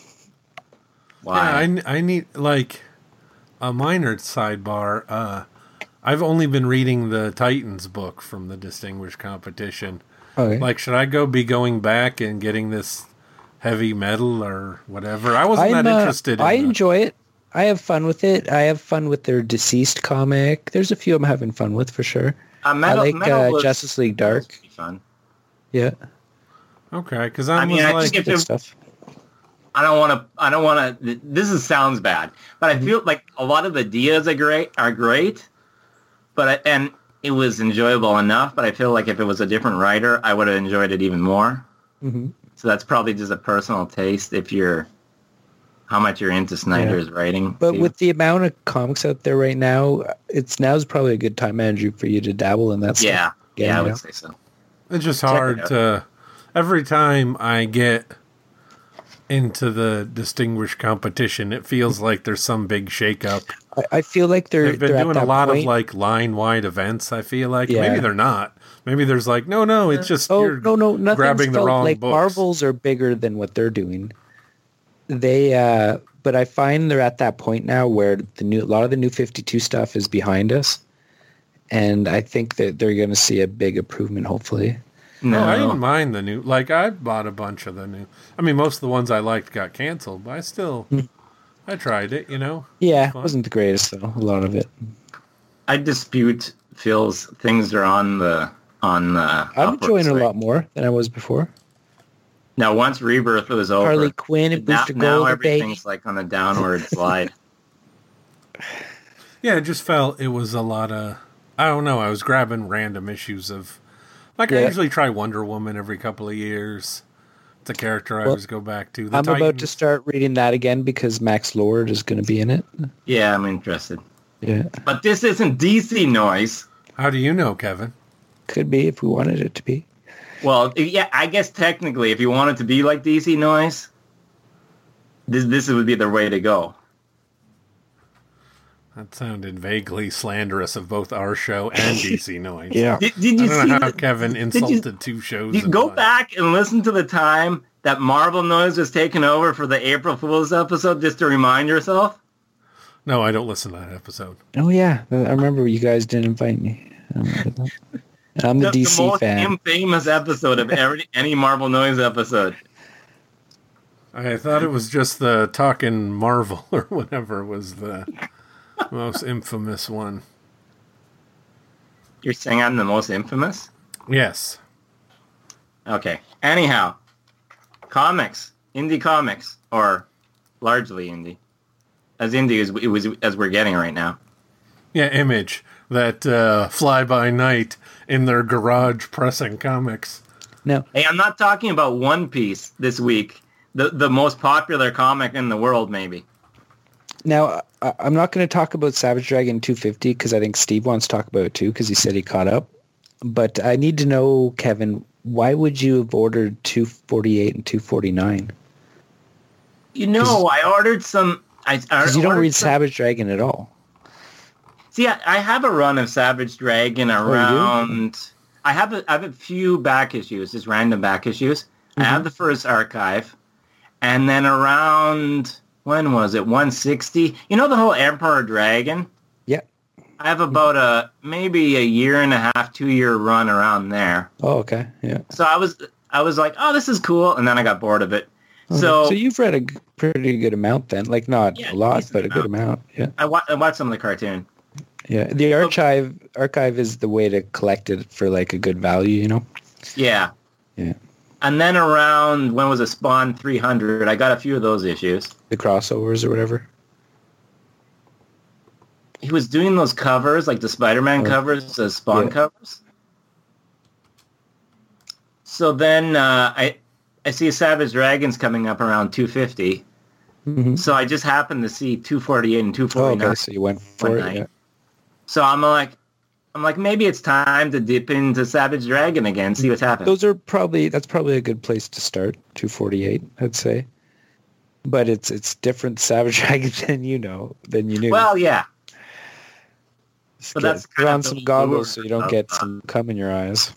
Why? yeah, I, I need like a minor sidebar. Uh, I've only been reading the Titans book from the Distinguished Competition. Okay. Like, should I go be going back and getting this heavy metal or whatever? I wasn't I'm, that uh, interested. in I the- enjoy it. I have fun with it. I have fun with their Deceased comic. There's a few I'm having fun with for sure. Uh, Metal- I like Metal uh, was- Justice League that was Dark. pretty fun. Yeah, Okay, because I, I mean, was I like, think if good it, stuff. I don't want to. I don't want to. This is, sounds bad, but I feel like a lot of the ideas are great. Are great, but I, and it was enjoyable enough. But I feel like if it was a different writer, I would have enjoyed it even more. hmm So that's probably just a personal taste. If you're how much you're into Snyder's writing, But too. with the amount of comics out there right now, it's now's probably a good time, Andrew, for you to dabble in that stuff. yeah, Yeah, yeah, I you would know. say so. it's just Check it hard out. to. Every time I get into the Distinguished Competition, it feels like there's some big shakeup. I, I feel like they're They've been they're at doing a that lot point. of like line-wide events. I feel like Yeah. maybe they're not. Maybe there's like no, no. It's just Oh you're no, no, nothing's grabbing the felt wrong like books. Marvels are bigger than what they're doing. They, uh, but I find they're at that point now where the new a lot of the new fifty-two stuff is behind us, and I think that they're going to see a big improvement. Hopefully, No, Oh, I didn't mind the new. Like I bought a bunch of the new. I mean, most of the ones I liked got canceled, but I still, I tried it. You know. yeah, it Fun. wasn't the greatest though. A lot of it. I dispute Phil's things are on the on the. I'm upward enjoying it a swing. lot more than I was before. Now, once Rebirth was over, Harley Quinn and now, Booster now Gold, everything's baby. like on a downward slide. Yeah, it just felt it was a lot of. I don't know. I was grabbing random issues of. Like I Yeah. usually try Wonder Woman every couple of years. It's a character I Well, always go back to. The I'm about to Titans. start reading that again because Max Lord is going to be in it. Yeah, I'm interested. Yeah, But this isn't D C noise. How do you know, Kevin? could be if we wanted it to be. Well, yeah, I guess technically, if you want it to be like D C noise, this this would be the way to go. That sounded vaguely slanderous of both our show and D C Noise. Yeah. Did, did I you don't see? know how The, Kevin you- insulted two shows. you in go one. back and listen to the time that Marvel Noise was taken over for the April Fool's episode, just to remind yourself. No, I don't listen to that episode. Oh yeah, I remember you guys didn't invite me. I remember that. And I'm the, The, D the C most fan. infamous episode of every, any Marvel Noise episode. I thought it was just the Talking Marvel or whatever was the most infamous one. You're saying I'm the most infamous? Yes. Okay. Anyhow, comics, indie comics, or largely indie, as indie as it was as we're getting right now. Yeah, Image, that uh, fly-by-night in their garage pressing comics. No, Hey, I'm not talking about One Piece this week, the the most popular comic in the world, maybe. now I, I'm not going to talk about Savage Dragon two fifty because I think Steve wants to talk about it too because he said he caught up. But I need to know, Kevin, why would you have ordered two forty-eight and two forty-nine? You know, I ordered some. I Because you don't ordered read some- Savage Dragon at all. See, I, I have a run of Savage Dragon around. I have a, I have a few back issues, just random back issues. Mm-hmm. I have the first archive, and then around when was it? one sixty. You know the whole Emperor Dragon? Yeah. I have about a maybe a year and a half, two year run around there. Oh, okay, yeah. So I was I was like, oh, this is cool, and then I got bored of it. Okay. So so you've read a g- pretty good amount then, like not yeah, a lot, but a amount. good amount. Yeah. I, wa- I watched some of the cartoon. Yeah, the archive archive is the way to collect it for like a good value, you know. Yeah. Yeah. And then around when was it Spawn three hundred? I got a few of those issues. The crossovers or whatever. He was doing those covers, like the Spider-Man Oh. covers, the Spawn Yeah. covers. So then uh, I I see Savage Dragons coming up around two fifty. Mm-hmm. So I just happened to see two forty-eight and two Oh, forty-nine. okay. So you went for one it. night. Yeah. So I'm like, I'm like, maybe it's time to dip into Savage Dragon again, see what's happening. Those are probably that's probably a good place to start. two forty-eight, I'd say. But it's it's different Savage Dragon than you know than you knew. Well, yeah. Just but get- that's put kind on of the some goggles so lure you don't of, get uh, some cum in your eyes.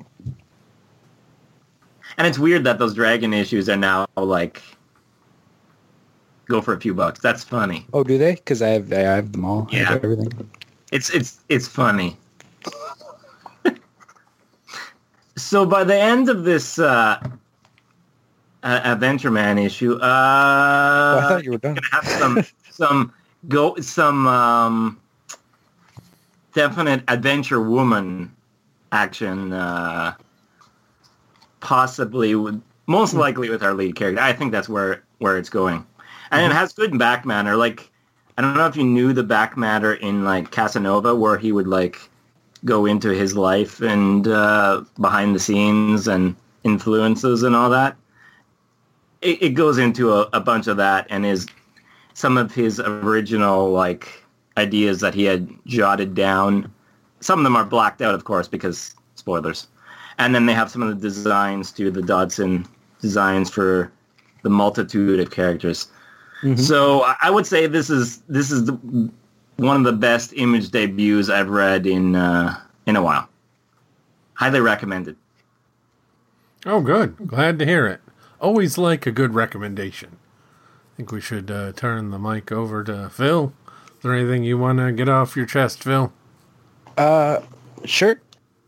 And it's weird that those Dragon issues are now like go for a few bucks. That's funny. Oh, do they? Because I have I have them all. I Yeah. have everything. It's it's it's funny. So by the end of this uh, uh, Adventure Man issue, uh, Oh, I thought you were done. gonna have some some go some um, definite Adventure Woman action, uh, possibly with most likely with our lead character. I think that's where where it's going, and Mm-hmm. it has good back matter. Like I don't know if you knew the back matter in like Casanova, where he would like go into his life and uh, behind the scenes and influences and all that. It, it goes into a, a bunch of that and is some of his original like ideas that he had jotted down. Some of them are blacked out, of course, because spoilers. And then they have some of the designs to the Dodson designs for the multitude of characters. Mhm. So I I would say this is this is the, one of the best Image debuts I've read in uh, in a while. Highly recommended. Oh, good. Glad to hear it. Always like a good recommendation. I think we should uh, turn the mic over to Phil. Is there anything you want to get off your chest, Phil? Uh, sure.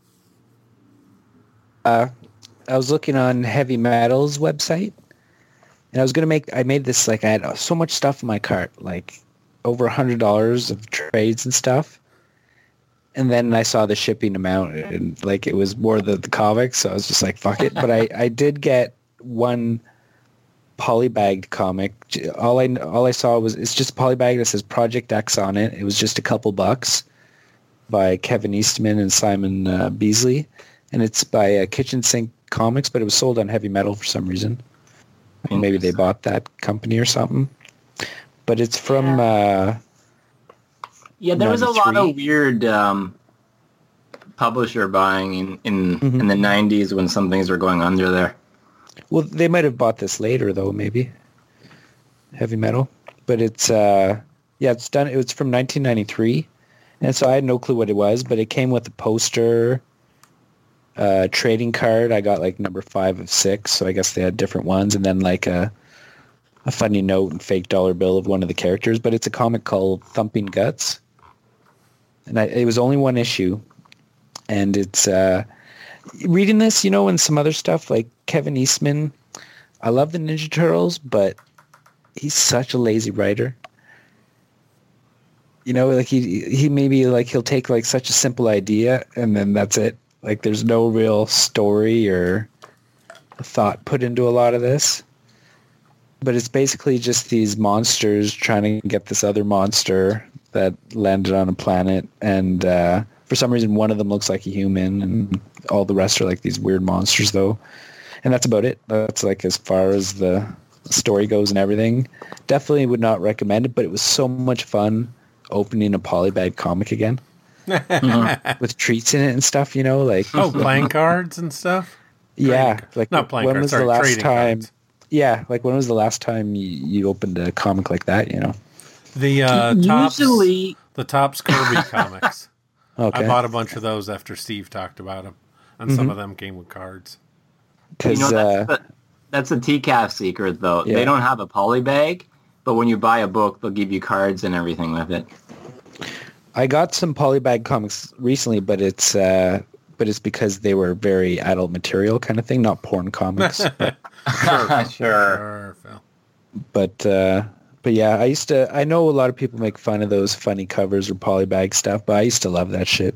Uh, I was looking on Heavy Metal's website, and I was gonna make. I made this like I had so much stuff in my cart, like over a hundred dollars of trades and stuff. And then I saw the shipping amount, and like it was more than the comics, so I was just like, "Fuck it." But I, I did get one polybagged comic. All I all I saw was it's just a polybag that says Project X on it. It was just a couple bucks by Kevin Eastman and Simon uh, Beasley, and it's by uh, Kitchen Sink Comics, but it was sold on Heavy Metal for some reason. Maybe they bought that company or something. But it's from. Uh, Yeah, there was a lot ninety-three. of weird um, publisher buying in in, Mhm. in the nineties when some things were going under there. Well, they might have bought this later, though, maybe. Heavy Metal. But it's, uh, yeah, it's done. It was from nineteen ninety-three. And so I had no clue what it was, but it came with a poster, uh, trading card. I got like number five of six, so I guess they had different ones. And then like a, a funny note and fake dollar bill of one of the characters. But it's a comic called Thumping Guts. And I, it was only one issue. And it's, uh, reading this, you know, and some other stuff like Kevin Eastman, I love the Ninja Turtles, but he's such a lazy writer. You know, like he he maybe like he'll take like such a simple idea and then that's it. Like there's no real story or thought put into a lot of this. But it's basically just these monsters trying to get this other monster that landed on a planet, and uh, for some reason one of them looks like a human and all the rest are like these weird monsters though. And that's about it. That's like as far as the story goes and everything. Definitely would not recommend it, but it was so much fun opening a polybag comic again with treats in it and stuff, you know, like Oh, playing cards and stuff? yeah, Trading- like not playing when cards, was sorry, the last trading time cards. yeah, like when was the last time you, you opened a comic like that, you know? The uh, Topps Usually, The Topps Kirby comics. Okay. I bought a bunch of those after Steve talked about them, and Mm-hmm. some of them came with cards. Because You know, uh, that's, the, that's a T C A F secret, though. Yeah. They don't have a poly bag, but when you buy a book, they'll give you cards and everything with it. I got some polybag comics recently, but it's uh, but it's because they were very adult material kind of thing, not porn comics. but sure. Sure, Phil. but, uh, but yeah, I used to. I know a lot of people make fun of those funny covers or polybag stuff, but I used to love that shit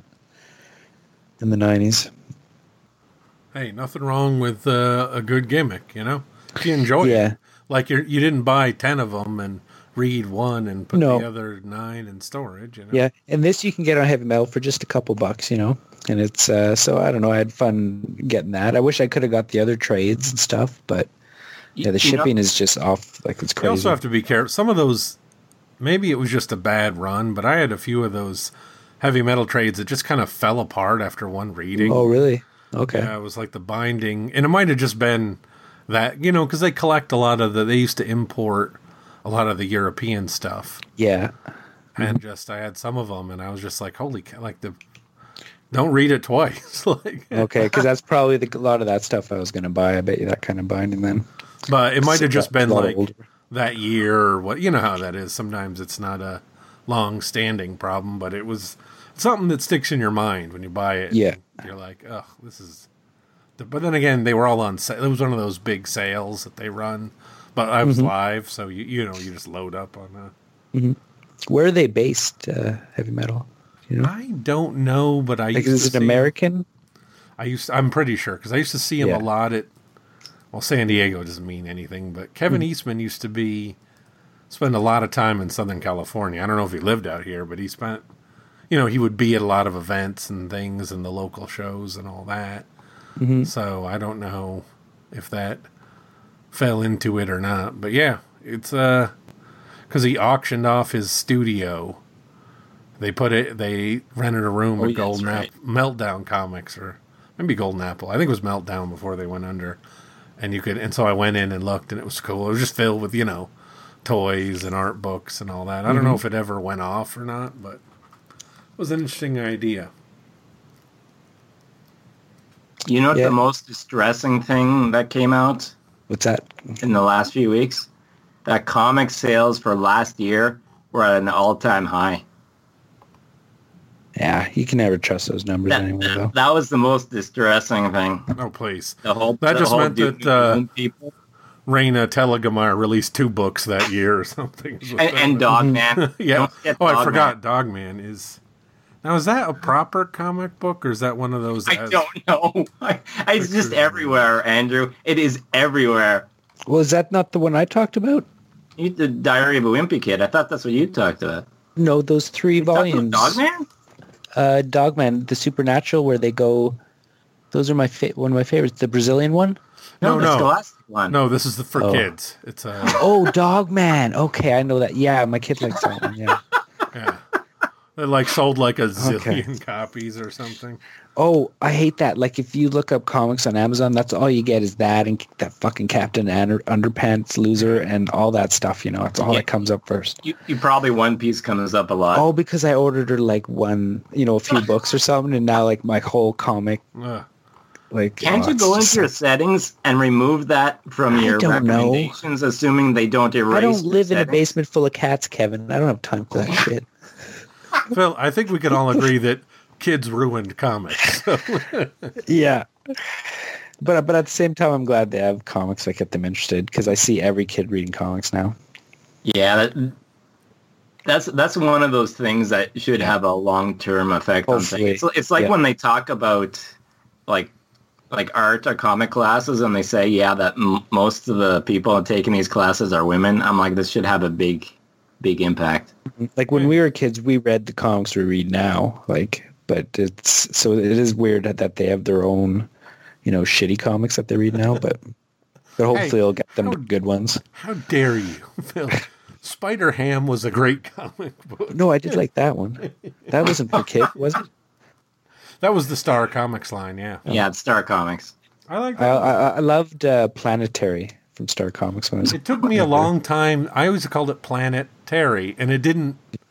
in the nineties. Hey, nothing wrong with uh, a good gimmick, you know? If you enjoy Yeah. it. Like you're, you didn't buy ten of them and read one and put No. the other nine in storage, you know? Yeah, and this you can get on Heavy Metal for just a couple bucks, you know. And it's uh, so I don't know. I had fun getting that. I wish I could have got the other trades and stuff, but yeah, the You know- shipping is just off like it's You crazy. also have to be careful. Some of those, maybe it was just a bad run, but I had a few of those heavy metal trades that just kind of fell apart after one reading. Oh, really? Okay. Yeah, it was like the binding, and it might have just been that, you know, because they collect a lot of the, they used to import a lot of the European stuff, Yeah. and just I had some of them, and I was just like, holy, cow, like the, don't read it twice, like. Okay, because that's probably the, a lot of that stuff I was going to buy. I bet you that kind of binding then. But it might have just been A lot like older. that year or what, you know how that is. Sometimes it's not a long-standing problem, but it was something that sticks in your mind when you buy it. Yeah. You're like, oh, this is. But then again, they were all on sale. It was one of those big sales that they run. But I was Mm-hmm. live, so you you know you just load up on that. Where are they based? Uh, Heavy Metal. You know, I don't know, but I like used is to it see, American? I used. I'm pretty sure because I used to see him Yeah. a lot at. Well, San Diego doesn't mean anything, but Kevin Mm-hmm. Eastman used to be spend a lot of time in Southern California. I don't know if he lived out here, but he spent. You know, he would be at a lot of events and things and the local shows and all that. Mm-hmm. So I don't know if that fell into it or not. But yeah, it's uh because he auctioned off his studio. They put it. They rented a room Oh, at yeah, Golden that's Apple, Meltdown Comics, or maybe Golden Apple. I think it was Meltdown before they went under. And you could, and so I went in and looked, and it was cool. It was just filled with, you know, toys and art books and all that. I don't know if it ever went off or not, but it was an interesting idea. You know what Yeah. the most distressing thing that came out What's that? in the last few weeks? That comic sales for last year were at an all-time high. Yeah, you can never trust those numbers That, anymore, that, though. that was the most distressing thing. Oh, please. The whole That the just whole meant Doom that, uh, Doom people Raina Telgemeier released two books that year or something. and, and Dogman. yeah. Don't forget Oh, I Dogman. forgot. Dogman is. Now, is that a proper comic book, or is that one of those? I as- don't know. I, it's just everywhere, Andrew. It is everywhere. Well, is that not the one I talked about? You the Diary of a Wimpy Kid. I thought that's what you talked about. No, those three You talking volumes. about Dogman? Uh, Dogman, the Supernatural, where they go. Those are my fa- one of my favorites. The Brazilian one. No, the no. Scholastic one. No, this is the for Oh. kids. It's a. Oh, Dogman. Okay, I know that. Yeah, my kid likes that one. Yeah. Yeah. They like sold like a zillion copies or something. Oh, I hate that. Like, if you look up comics on Amazon, that's all you get is that and that fucking Captain Under- Underpants loser and all that stuff. You know, it's all Yeah. that comes up first. You, you probably One Piece comes up a lot. Oh, because I ordered her like one, you know, a few books or something, and now like my whole comic, Ugh. like. Can't oh, you it's go into just your like- settings and remove that from I your don't know. recommendations, assuming they don't erase I don't your live in a settings? basement full of cats, Kevin. I don't have time for that shit. Phil, I think we can all agree that kids ruined comics. So. Yeah. But but at the same time, I'm glad they have comics that get them interested because I see every kid reading comics now. Yeah, that, that's that's one of those things that should have a long-term effect on Hopefully, things. It's, it's like yeah. when they talk about like like art or comic classes, and they say, yeah, that m- most of the people taking these classes are women. I'm like, this should have a big, big impact. Like when we were kids, we read the comics we read now. Like, but it's so it is weird that, that they have their own, you know, shitty comics that they read now. But but hopefully, Hey, it'll get them how- to good ones. How dare you, Phil? Spider Ham was a great comic book. No, I did like that one. That wasn't for kids, was it? That was the Star Comics line, yeah. Yeah, it's Star Comics. I like I that. I, I loved uh, Planetary from Star Comics when I was. It took me a long time. I always called it Planet Terry, and it didn't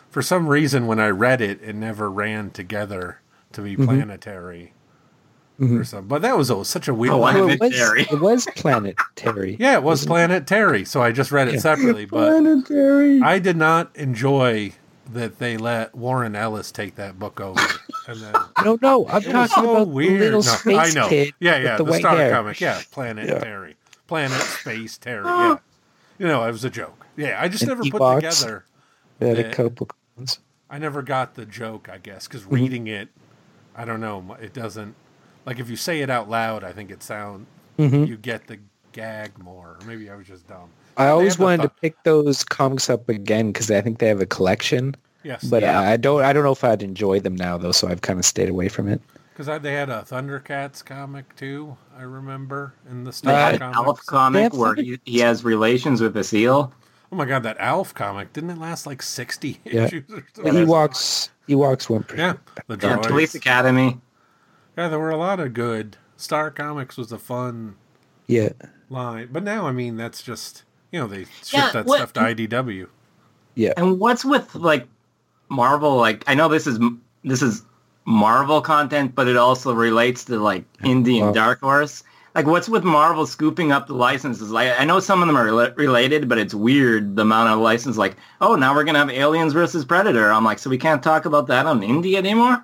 for some reason, when I read it, it never ran together to be Mhm. planetary Mhm. or something. But that was oh, such a weird. Oh, one. I- Well, it was, Planetary. it was planetary. Yeah, it was planetary, so I just read it Yeah. separately. But Planetary. I did not enjoy that they let Warren Ellis take that book over. And then No, no, I'm it was talking so about weird. the little No, space I know. kid Yeah, with yeah, the, the, white Star hair. comic. Yeah, planetary, planet space Terry. Yeah, you know, it was a joke. Yeah, I just And never put Ewoks. together. They had a that- couple ones. I never got the joke, I guess, because Mm-hmm. reading it, I don't know, it doesn't, like if you say it out loud, I think it sound, Mhm. you get the gag more. Or maybe I was just dumb. I They always have the wanted to thought- pick those comics up again because I think they have a collection. Yes, But Yeah. I don't. I don't know if I'd enjoy them now though. So I've kind of stayed away from it. because they had a Thundercats comic too, I remember, in the They Star had an comics. Alf They comic have where something- he, he has relations with the seal. Oh my god, that Alf comic, didn't it last like sixty Yeah. issues or The something? Ewoks. Ewoks went pretty. Yeah, the Yeah, droids. Police Academy. Yeah, there were a lot of good. Star Comics was a fun Yeah. line, but now I mean that's just you know they shipped Yeah, that what- stuff to I D W. Yeah. And what's with like Marvel? Like I know this is this is Marvel content, but it also relates to like Indie and Wow. Dark Horse. Like what's with Marvel scooping up the licenses? Like I know some of them are rela- related, but it's weird the amount of license. Like oh, now we're gonna have Aliens versus Predator. I'm like, so we can't talk about that on Indie anymore.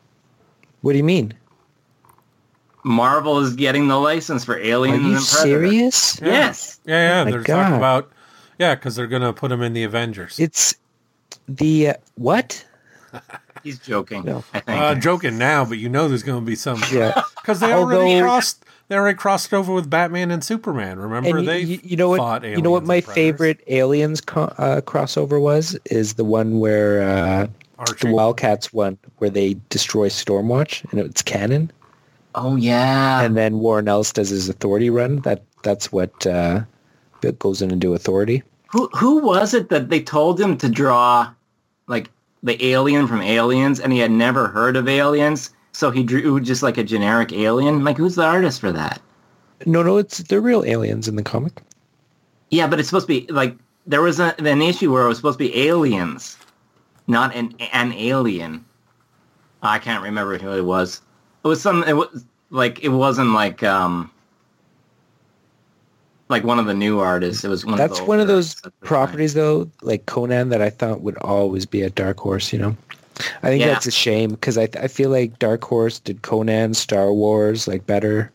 What do you mean? Marvel is getting the license for Are Aliens you and Predator. serious? Yes. Yeah, yeah, Oh my they're God. talking about yeah, because they're gonna put them in the Avengers. It's the uh, what? He's joking. No. I think. Uh, joking now, but you know there's going to be some Yeah. because they already Although- crossed. They already crossed over with Batman and Superman. Remember, And they you, you know what? fought You know what aliens my and predators. favorite Aliens co- uh, crossover was is the one where uh, Archie. the Wildcats one where they destroy Stormwatch and it's canon, oh yeah. and then Warren Ellis does his Authority run. That that's what uh, that goes in and do Authority. Who who was it that they told him to draw like the alien from Aliens, and he had never heard of aliens, so he drew just like a generic alien? Like, who's the artist for that? No, no, it's they're real aliens in the comic. Yeah, but it's supposed to be like there was a, an issue where it was supposed to be aliens, not an an alien. I can't remember who it was. It was some. It was like it wasn't like um like one of the new artists. It was one. That's of the one of older those artists at the time. properties though, like Conan, that I thought would always be at Dark Horse. You know, I think Yeah. that's a shame because I I feel like Dark Horse did Conan, Star Wars like better.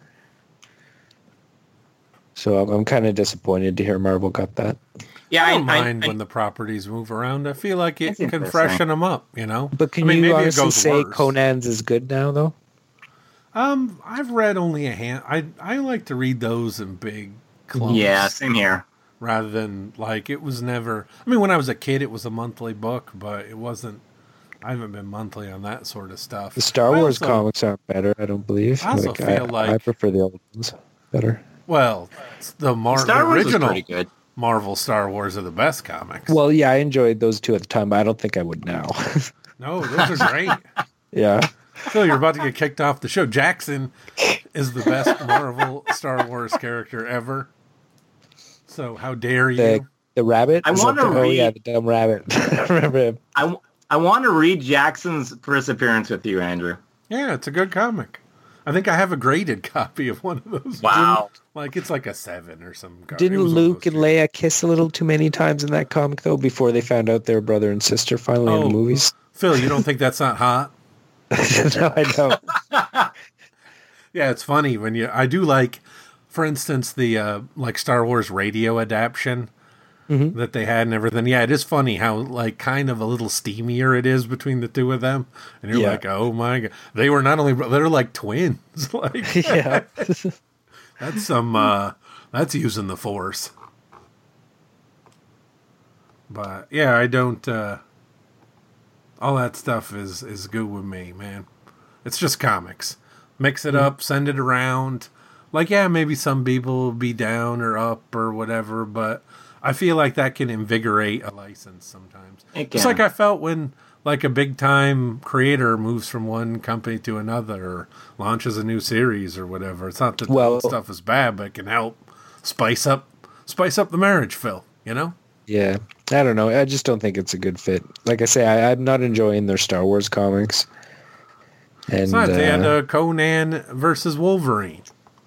So I'm, I'm kind of disappointed to hear Marvel got that. Yeah, I I, don't I, mind I, when the properties move around. I feel like it That's can interesting. freshen them up. You know, But can I mean, you maybe it honestly goes say worse. Conan's is good now though? Um, I've read only a hand. I I like to read those in big clumps. yeah, same here. Rather than like it was never. I mean, when I was a kid, it was a monthly book, but it wasn't. I haven't been monthly on that sort of stuff. The Star I Wars also- comics aren't better, I don't believe. I also feel I, like- I prefer the old ones better. Well, the Mar- Star the Wars was original pretty good. Marvel Star Wars are the best comics. Well, yeah, I enjoyed those two at the time, but I don't think I would now. no, those are great. yeah. Phil, you're about to get kicked off the show. Jackson is the best Marvel Star Wars character ever. So how dare you? The the rabbit. I Is that wanna the- Oh read- yeah, the dumb rabbit. I remember him. I, I want to read Jackson's first appearance with you, Andrew. Yeah, it's a good comic. I think I have a graded copy of one of those. Wow. Like it's like a seven or some. gar- Didn't it was one of Luke those and Leia kiss a little too many times in that comic though? Before they found out they were brother and sister finally in Oh. the movies. Phil, you don't think that's not hot? no, I don't. Yeah, it's funny when you. I do like, for instance, the uh, like Star Wars radio adaptation Mhm. that they had and everything. Yeah, it is funny how like kind of a little steamier it is between the two of them, and you're Yeah. like, oh my god, they were not only they're like twins. Like yeah. that's some uh, that's using the Force. But yeah, I don't. Uh, all that stuff is is good with me, man. It's just comics. Mix it up, send it around. Like, yeah, maybe some people will be down or up or whatever, but I feel like that can invigorate a license sometimes. It Just can. like I felt when, like, a big-time creator moves from one company to another or launches a new series or whatever. It's not that the Well- old stuff is bad, but it can help spice up spice up the marriage, Phil, you know? Yeah. I don't know. I just don't think it's a good fit. Like I say, I, I'm not enjoying their Star Wars comics. And Besides, they had uh, uh, Conan versus Wolverine.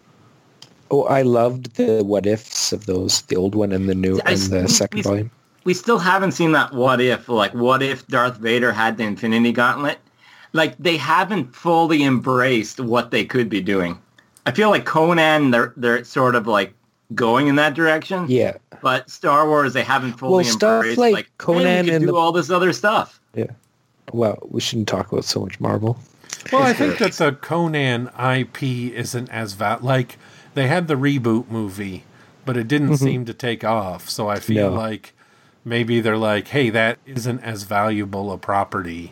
oh, I loved the what ifs of those, the old one and the new I and the see- second we- volume. We still haven't seen that what if, like what if Darth Vader had the Infinity Gauntlet? Like they haven't fully embraced what they could be doing. I feel like Conan, they're they're sort of like going in that direction. Yeah. But Star Wars, they haven't fully Well, stuff embraced. like like Conan hey, we could and do the- all this other stuff. Yeah. Well, we shouldn't talk about so much Marvel. Well, I think that the Conan I P isn't as val- like they had the reboot movie, but it didn't seem to take off. So I feel No. like maybe they're like, hey, that isn't as valuable a property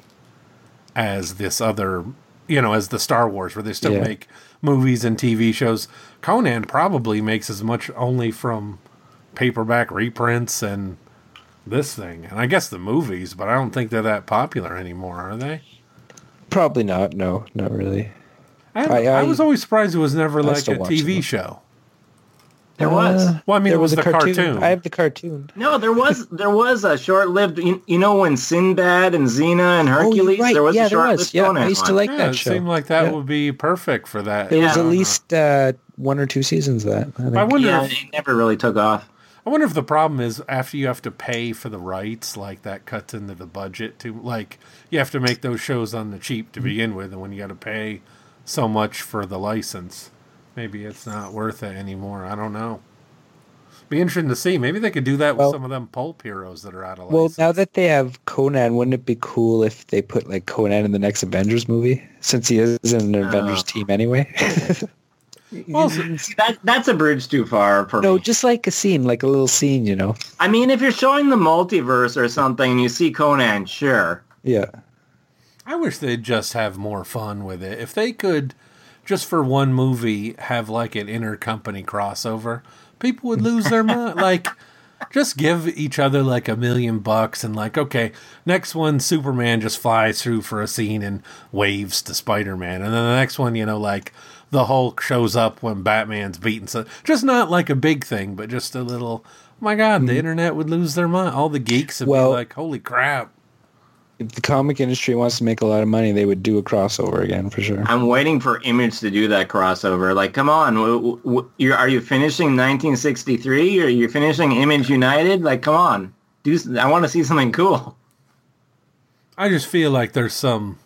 as this other, you know, as the Star Wars, where they still Yeah. make movies and T V shows. Conan probably makes as much only from paperback reprints and this thing. And I guess the movies, but I don't think they're that popular anymore, are they? Probably not. No, not really. I, I- I, I- was always surprised it was never like still a watch T V them. show. There was. Uh, Well, I mean, there it was a the cartoon. I have the cartoon. No, there was there was a short-lived. You, you know when Sinbad and Xena and Oh, you're Hercules. right. There was yeah, a there short-lived was. Yeah, Conan I used to one. like Yeah, that it show. seemed like that Yeah. would be perfect for that. There was Yeah. at least uh, one or two seasons of that. I think. I wonder Yeah, if it never really took off. I wonder if the problem is after you have to pay for the rights, like that cuts into the budget too. Like you have to make those shows on the cheap to begin with, and when you got to pay so much for the license, maybe it's not worth it anymore. I don't know. Be interesting to see. Maybe they could do that with Well- some of them pulp heroes that are out of Well, license. now that they have Conan, wouldn't it be cool if they put like Conan in the next Avengers movie? Since he is in an Avengers team anyway. Well, so- See, that that's a bridge too far for no, me. just like a scene, like a little scene, you know? I mean, if you're showing the multiverse or something, and you see Conan, sure. Yeah. I wish they'd just have more fun with it. If they could, just for one movie, have like an intercompany crossover, people would lose their mind. Like, just give each other like a million bucks and like, okay, next one, Superman just flies through for a scene and waves to Spider-Man. And then the next one, you know, like the Hulk shows up when Batman's beaten. So just not like a big thing, but just a little, oh my God, the internet would lose their mind. All the geeks would Well- be like, holy crap. If the comic industry wants to make a lot of money, they would do a crossover again for sure. I'm waiting for Image to do that crossover. Like, come on, w- w- you're, are you finishing nineteen sixty-three or are you finishing Image United? Like, come on, do. s- I want to see something cool. I just feel like there's some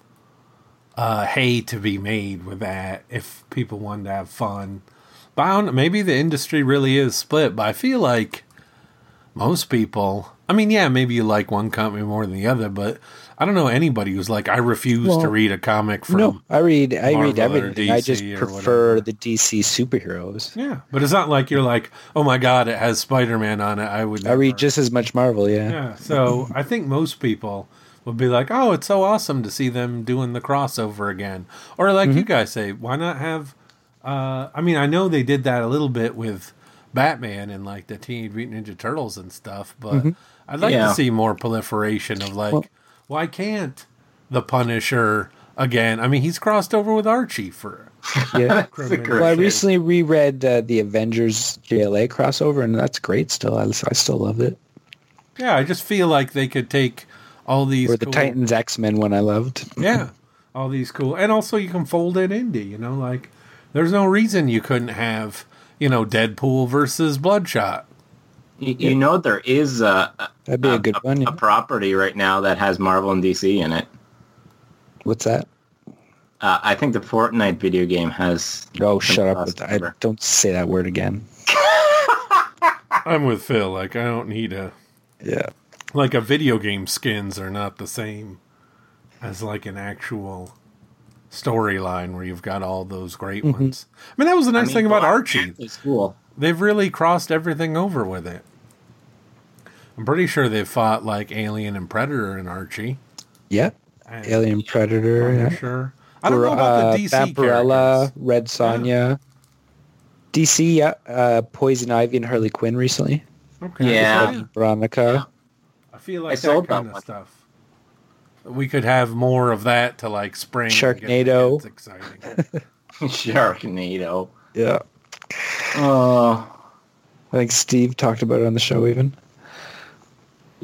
uh, hay to be made with that if people wanted to have fun. But I don't know, maybe the industry really is split, but I feel like most people, I mean, yeah, maybe you like one company more than the other, but I don't know anybody who's like, I refuse Well, to read a comic from... No, I read I Marvel read or everything. I D just C or prefer whatever. the D C superheroes. Yeah, but it's not like you're like, oh my God, it has Spider-Man on it. I would I never. read just as much Marvel, yeah. Yeah, so I think most people would be like, oh, it's so awesome to see them doing the crossover again. Or like Mm-hmm. you guys say, why not have... Uh, I mean, I know they did that a little bit with Batman and like the Teenage Mutant Ninja Turtles and stuff, but I'd like Yeah. to see more proliferation of like, Mm-hmm. Well- why can't the Punisher again? I mean, he's crossed over with Archie for... Yeah. That's a Criminal. great Well, I shit. recently reread uh, the Avengers J L A crossover, and that's great still. I, I still loved it. Yeah, I just feel like they could take all these... Or the cool- Titans X-Men one I loved. Yeah, all these cool, and also you can fold it into, you know, like there's no reason you couldn't have, you know, Deadpool versus Bloodshot. You, you know, there is a, That'd be a a, good one. a yeah. property right now that has Marvel and D C in it. What's that? Uh, I think the Fortnite video game has. Oh, some shut up with that. I crossover. don't say that word again. I'm with Phil. Like I don't need a Yeah. like a video game skins are not the same as like an actual storyline where you've got all those great ones. I mean, that was the nice I mean, thing about Black Archie. Panther's cool. They've really crossed everything over with it. I'm pretty sure they've fought like Alien and Predator and Archie. Yeah. And Alien Predator. Yeah. Punisher. I don't know about uh, the D C Vampirella, characters. Red Sonja. D C, yeah. Uh, Poison Ivy and Harley Quinn recently. Okay. Yeah. So, Veronica. I feel I like that sold that kind of one. stuff. We could have more of that to like spring. and get the Sharknado. kids exciting. Sharknado. Yeah. Oh, I think Steve talked about it on the show even.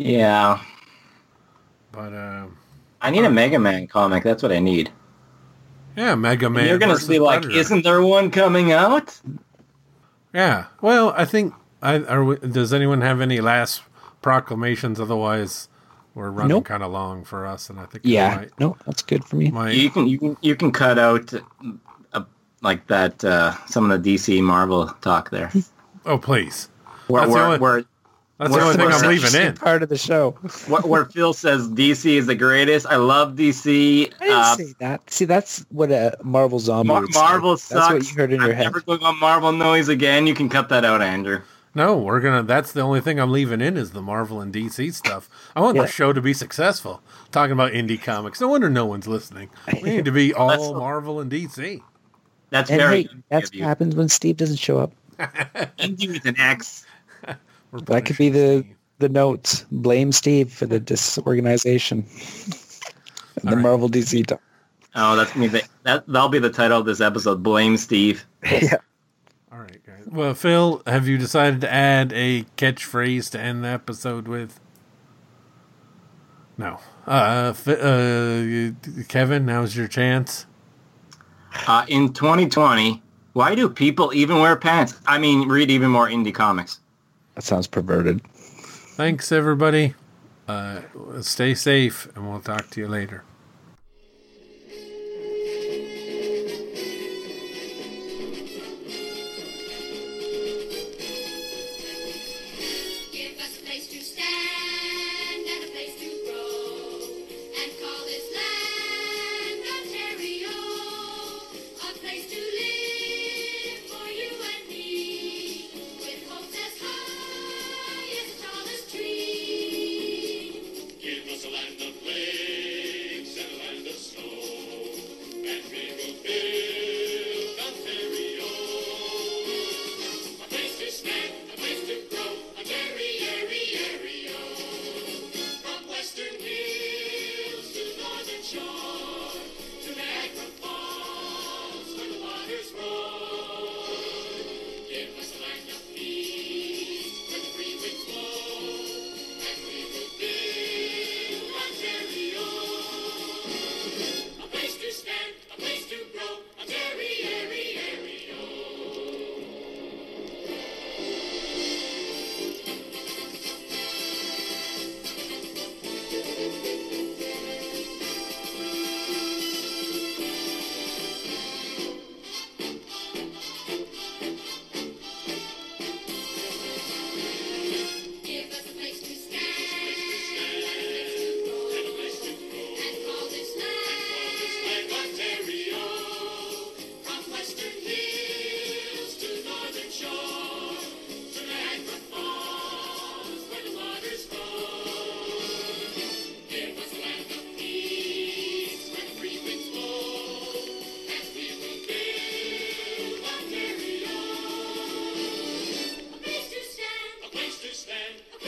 Yeah. But uh, I need a Mega Man comic. That's what I need. yeah, Mega Man. And you're gonna versus be like, Predator. isn't there one coming out? Yeah. Well, I think. I are. We, does anyone have any last proclamations? Otherwise, we're running Nope. kind of long for us, and I think Yeah, might, no, that's good for me. might, You can you can you can cut out uh, like that uh, some of the D C Marvel talk there. oh, please. Where That's the where, only- where, That's What's the only the thing most I'm leaving Interesting in. part of the show. where where Phil says D C is the greatest. I love D C. I didn't Uh, say that. See, that's what a Marvel zombie Mar- would say. Marvel That's sucks. what you heard in your I'm head. never going on Marvel noise again. You can cut that out, Andrew. No, we're gonna. That's the only thing I'm leaving in is the Marvel and D C stuff. I want Yeah. the show to be successful. Talking about indie comics. No wonder no one's listening. We need to be all That's- Marvel and D C. That's And very hey, good that's of what you. happens when Steve doesn't show up. Indie with an X. We're That could be punishing the Steve. the notes. Blame Steve for the disorganization. the All right. Marvel D C talk. Oh, that's me. That that- that'll be the title of this episode. Blame Steve. yeah. All right, guys. Well, Phil, have you decided to add a catchphrase to end the episode with? No. Uh, F- uh, Kevin, now's your chance. Uh, in twenty twenty, why do people even wear pants? I mean, read even more indie comics. That sounds perverted. Thanks, everybody. Uh, stay safe, and we'll talk to you later. Give us a place to stand and a place to grow, and call this land Ontario, a place to live for you and me, with hopes as high as the tallest tree. Give us a land of lakes and a land of snow, and we will build Ontario. A place to stand, a place to grow, Ontario, from western hills to northern shore, to Niagara Falls where the waters roar. Give us a land of peace where the free winds blow, and we will build Ontario. A place to stand, a place to grow, Ontario. Give us a place to stand and a place to grow, and call this land Ontario, from western hills to northern shore, to Niagara Falls where the waters roar. give us a land of peace where the free winds blow, and we will build Ontario. A place to stand, A place to stand, a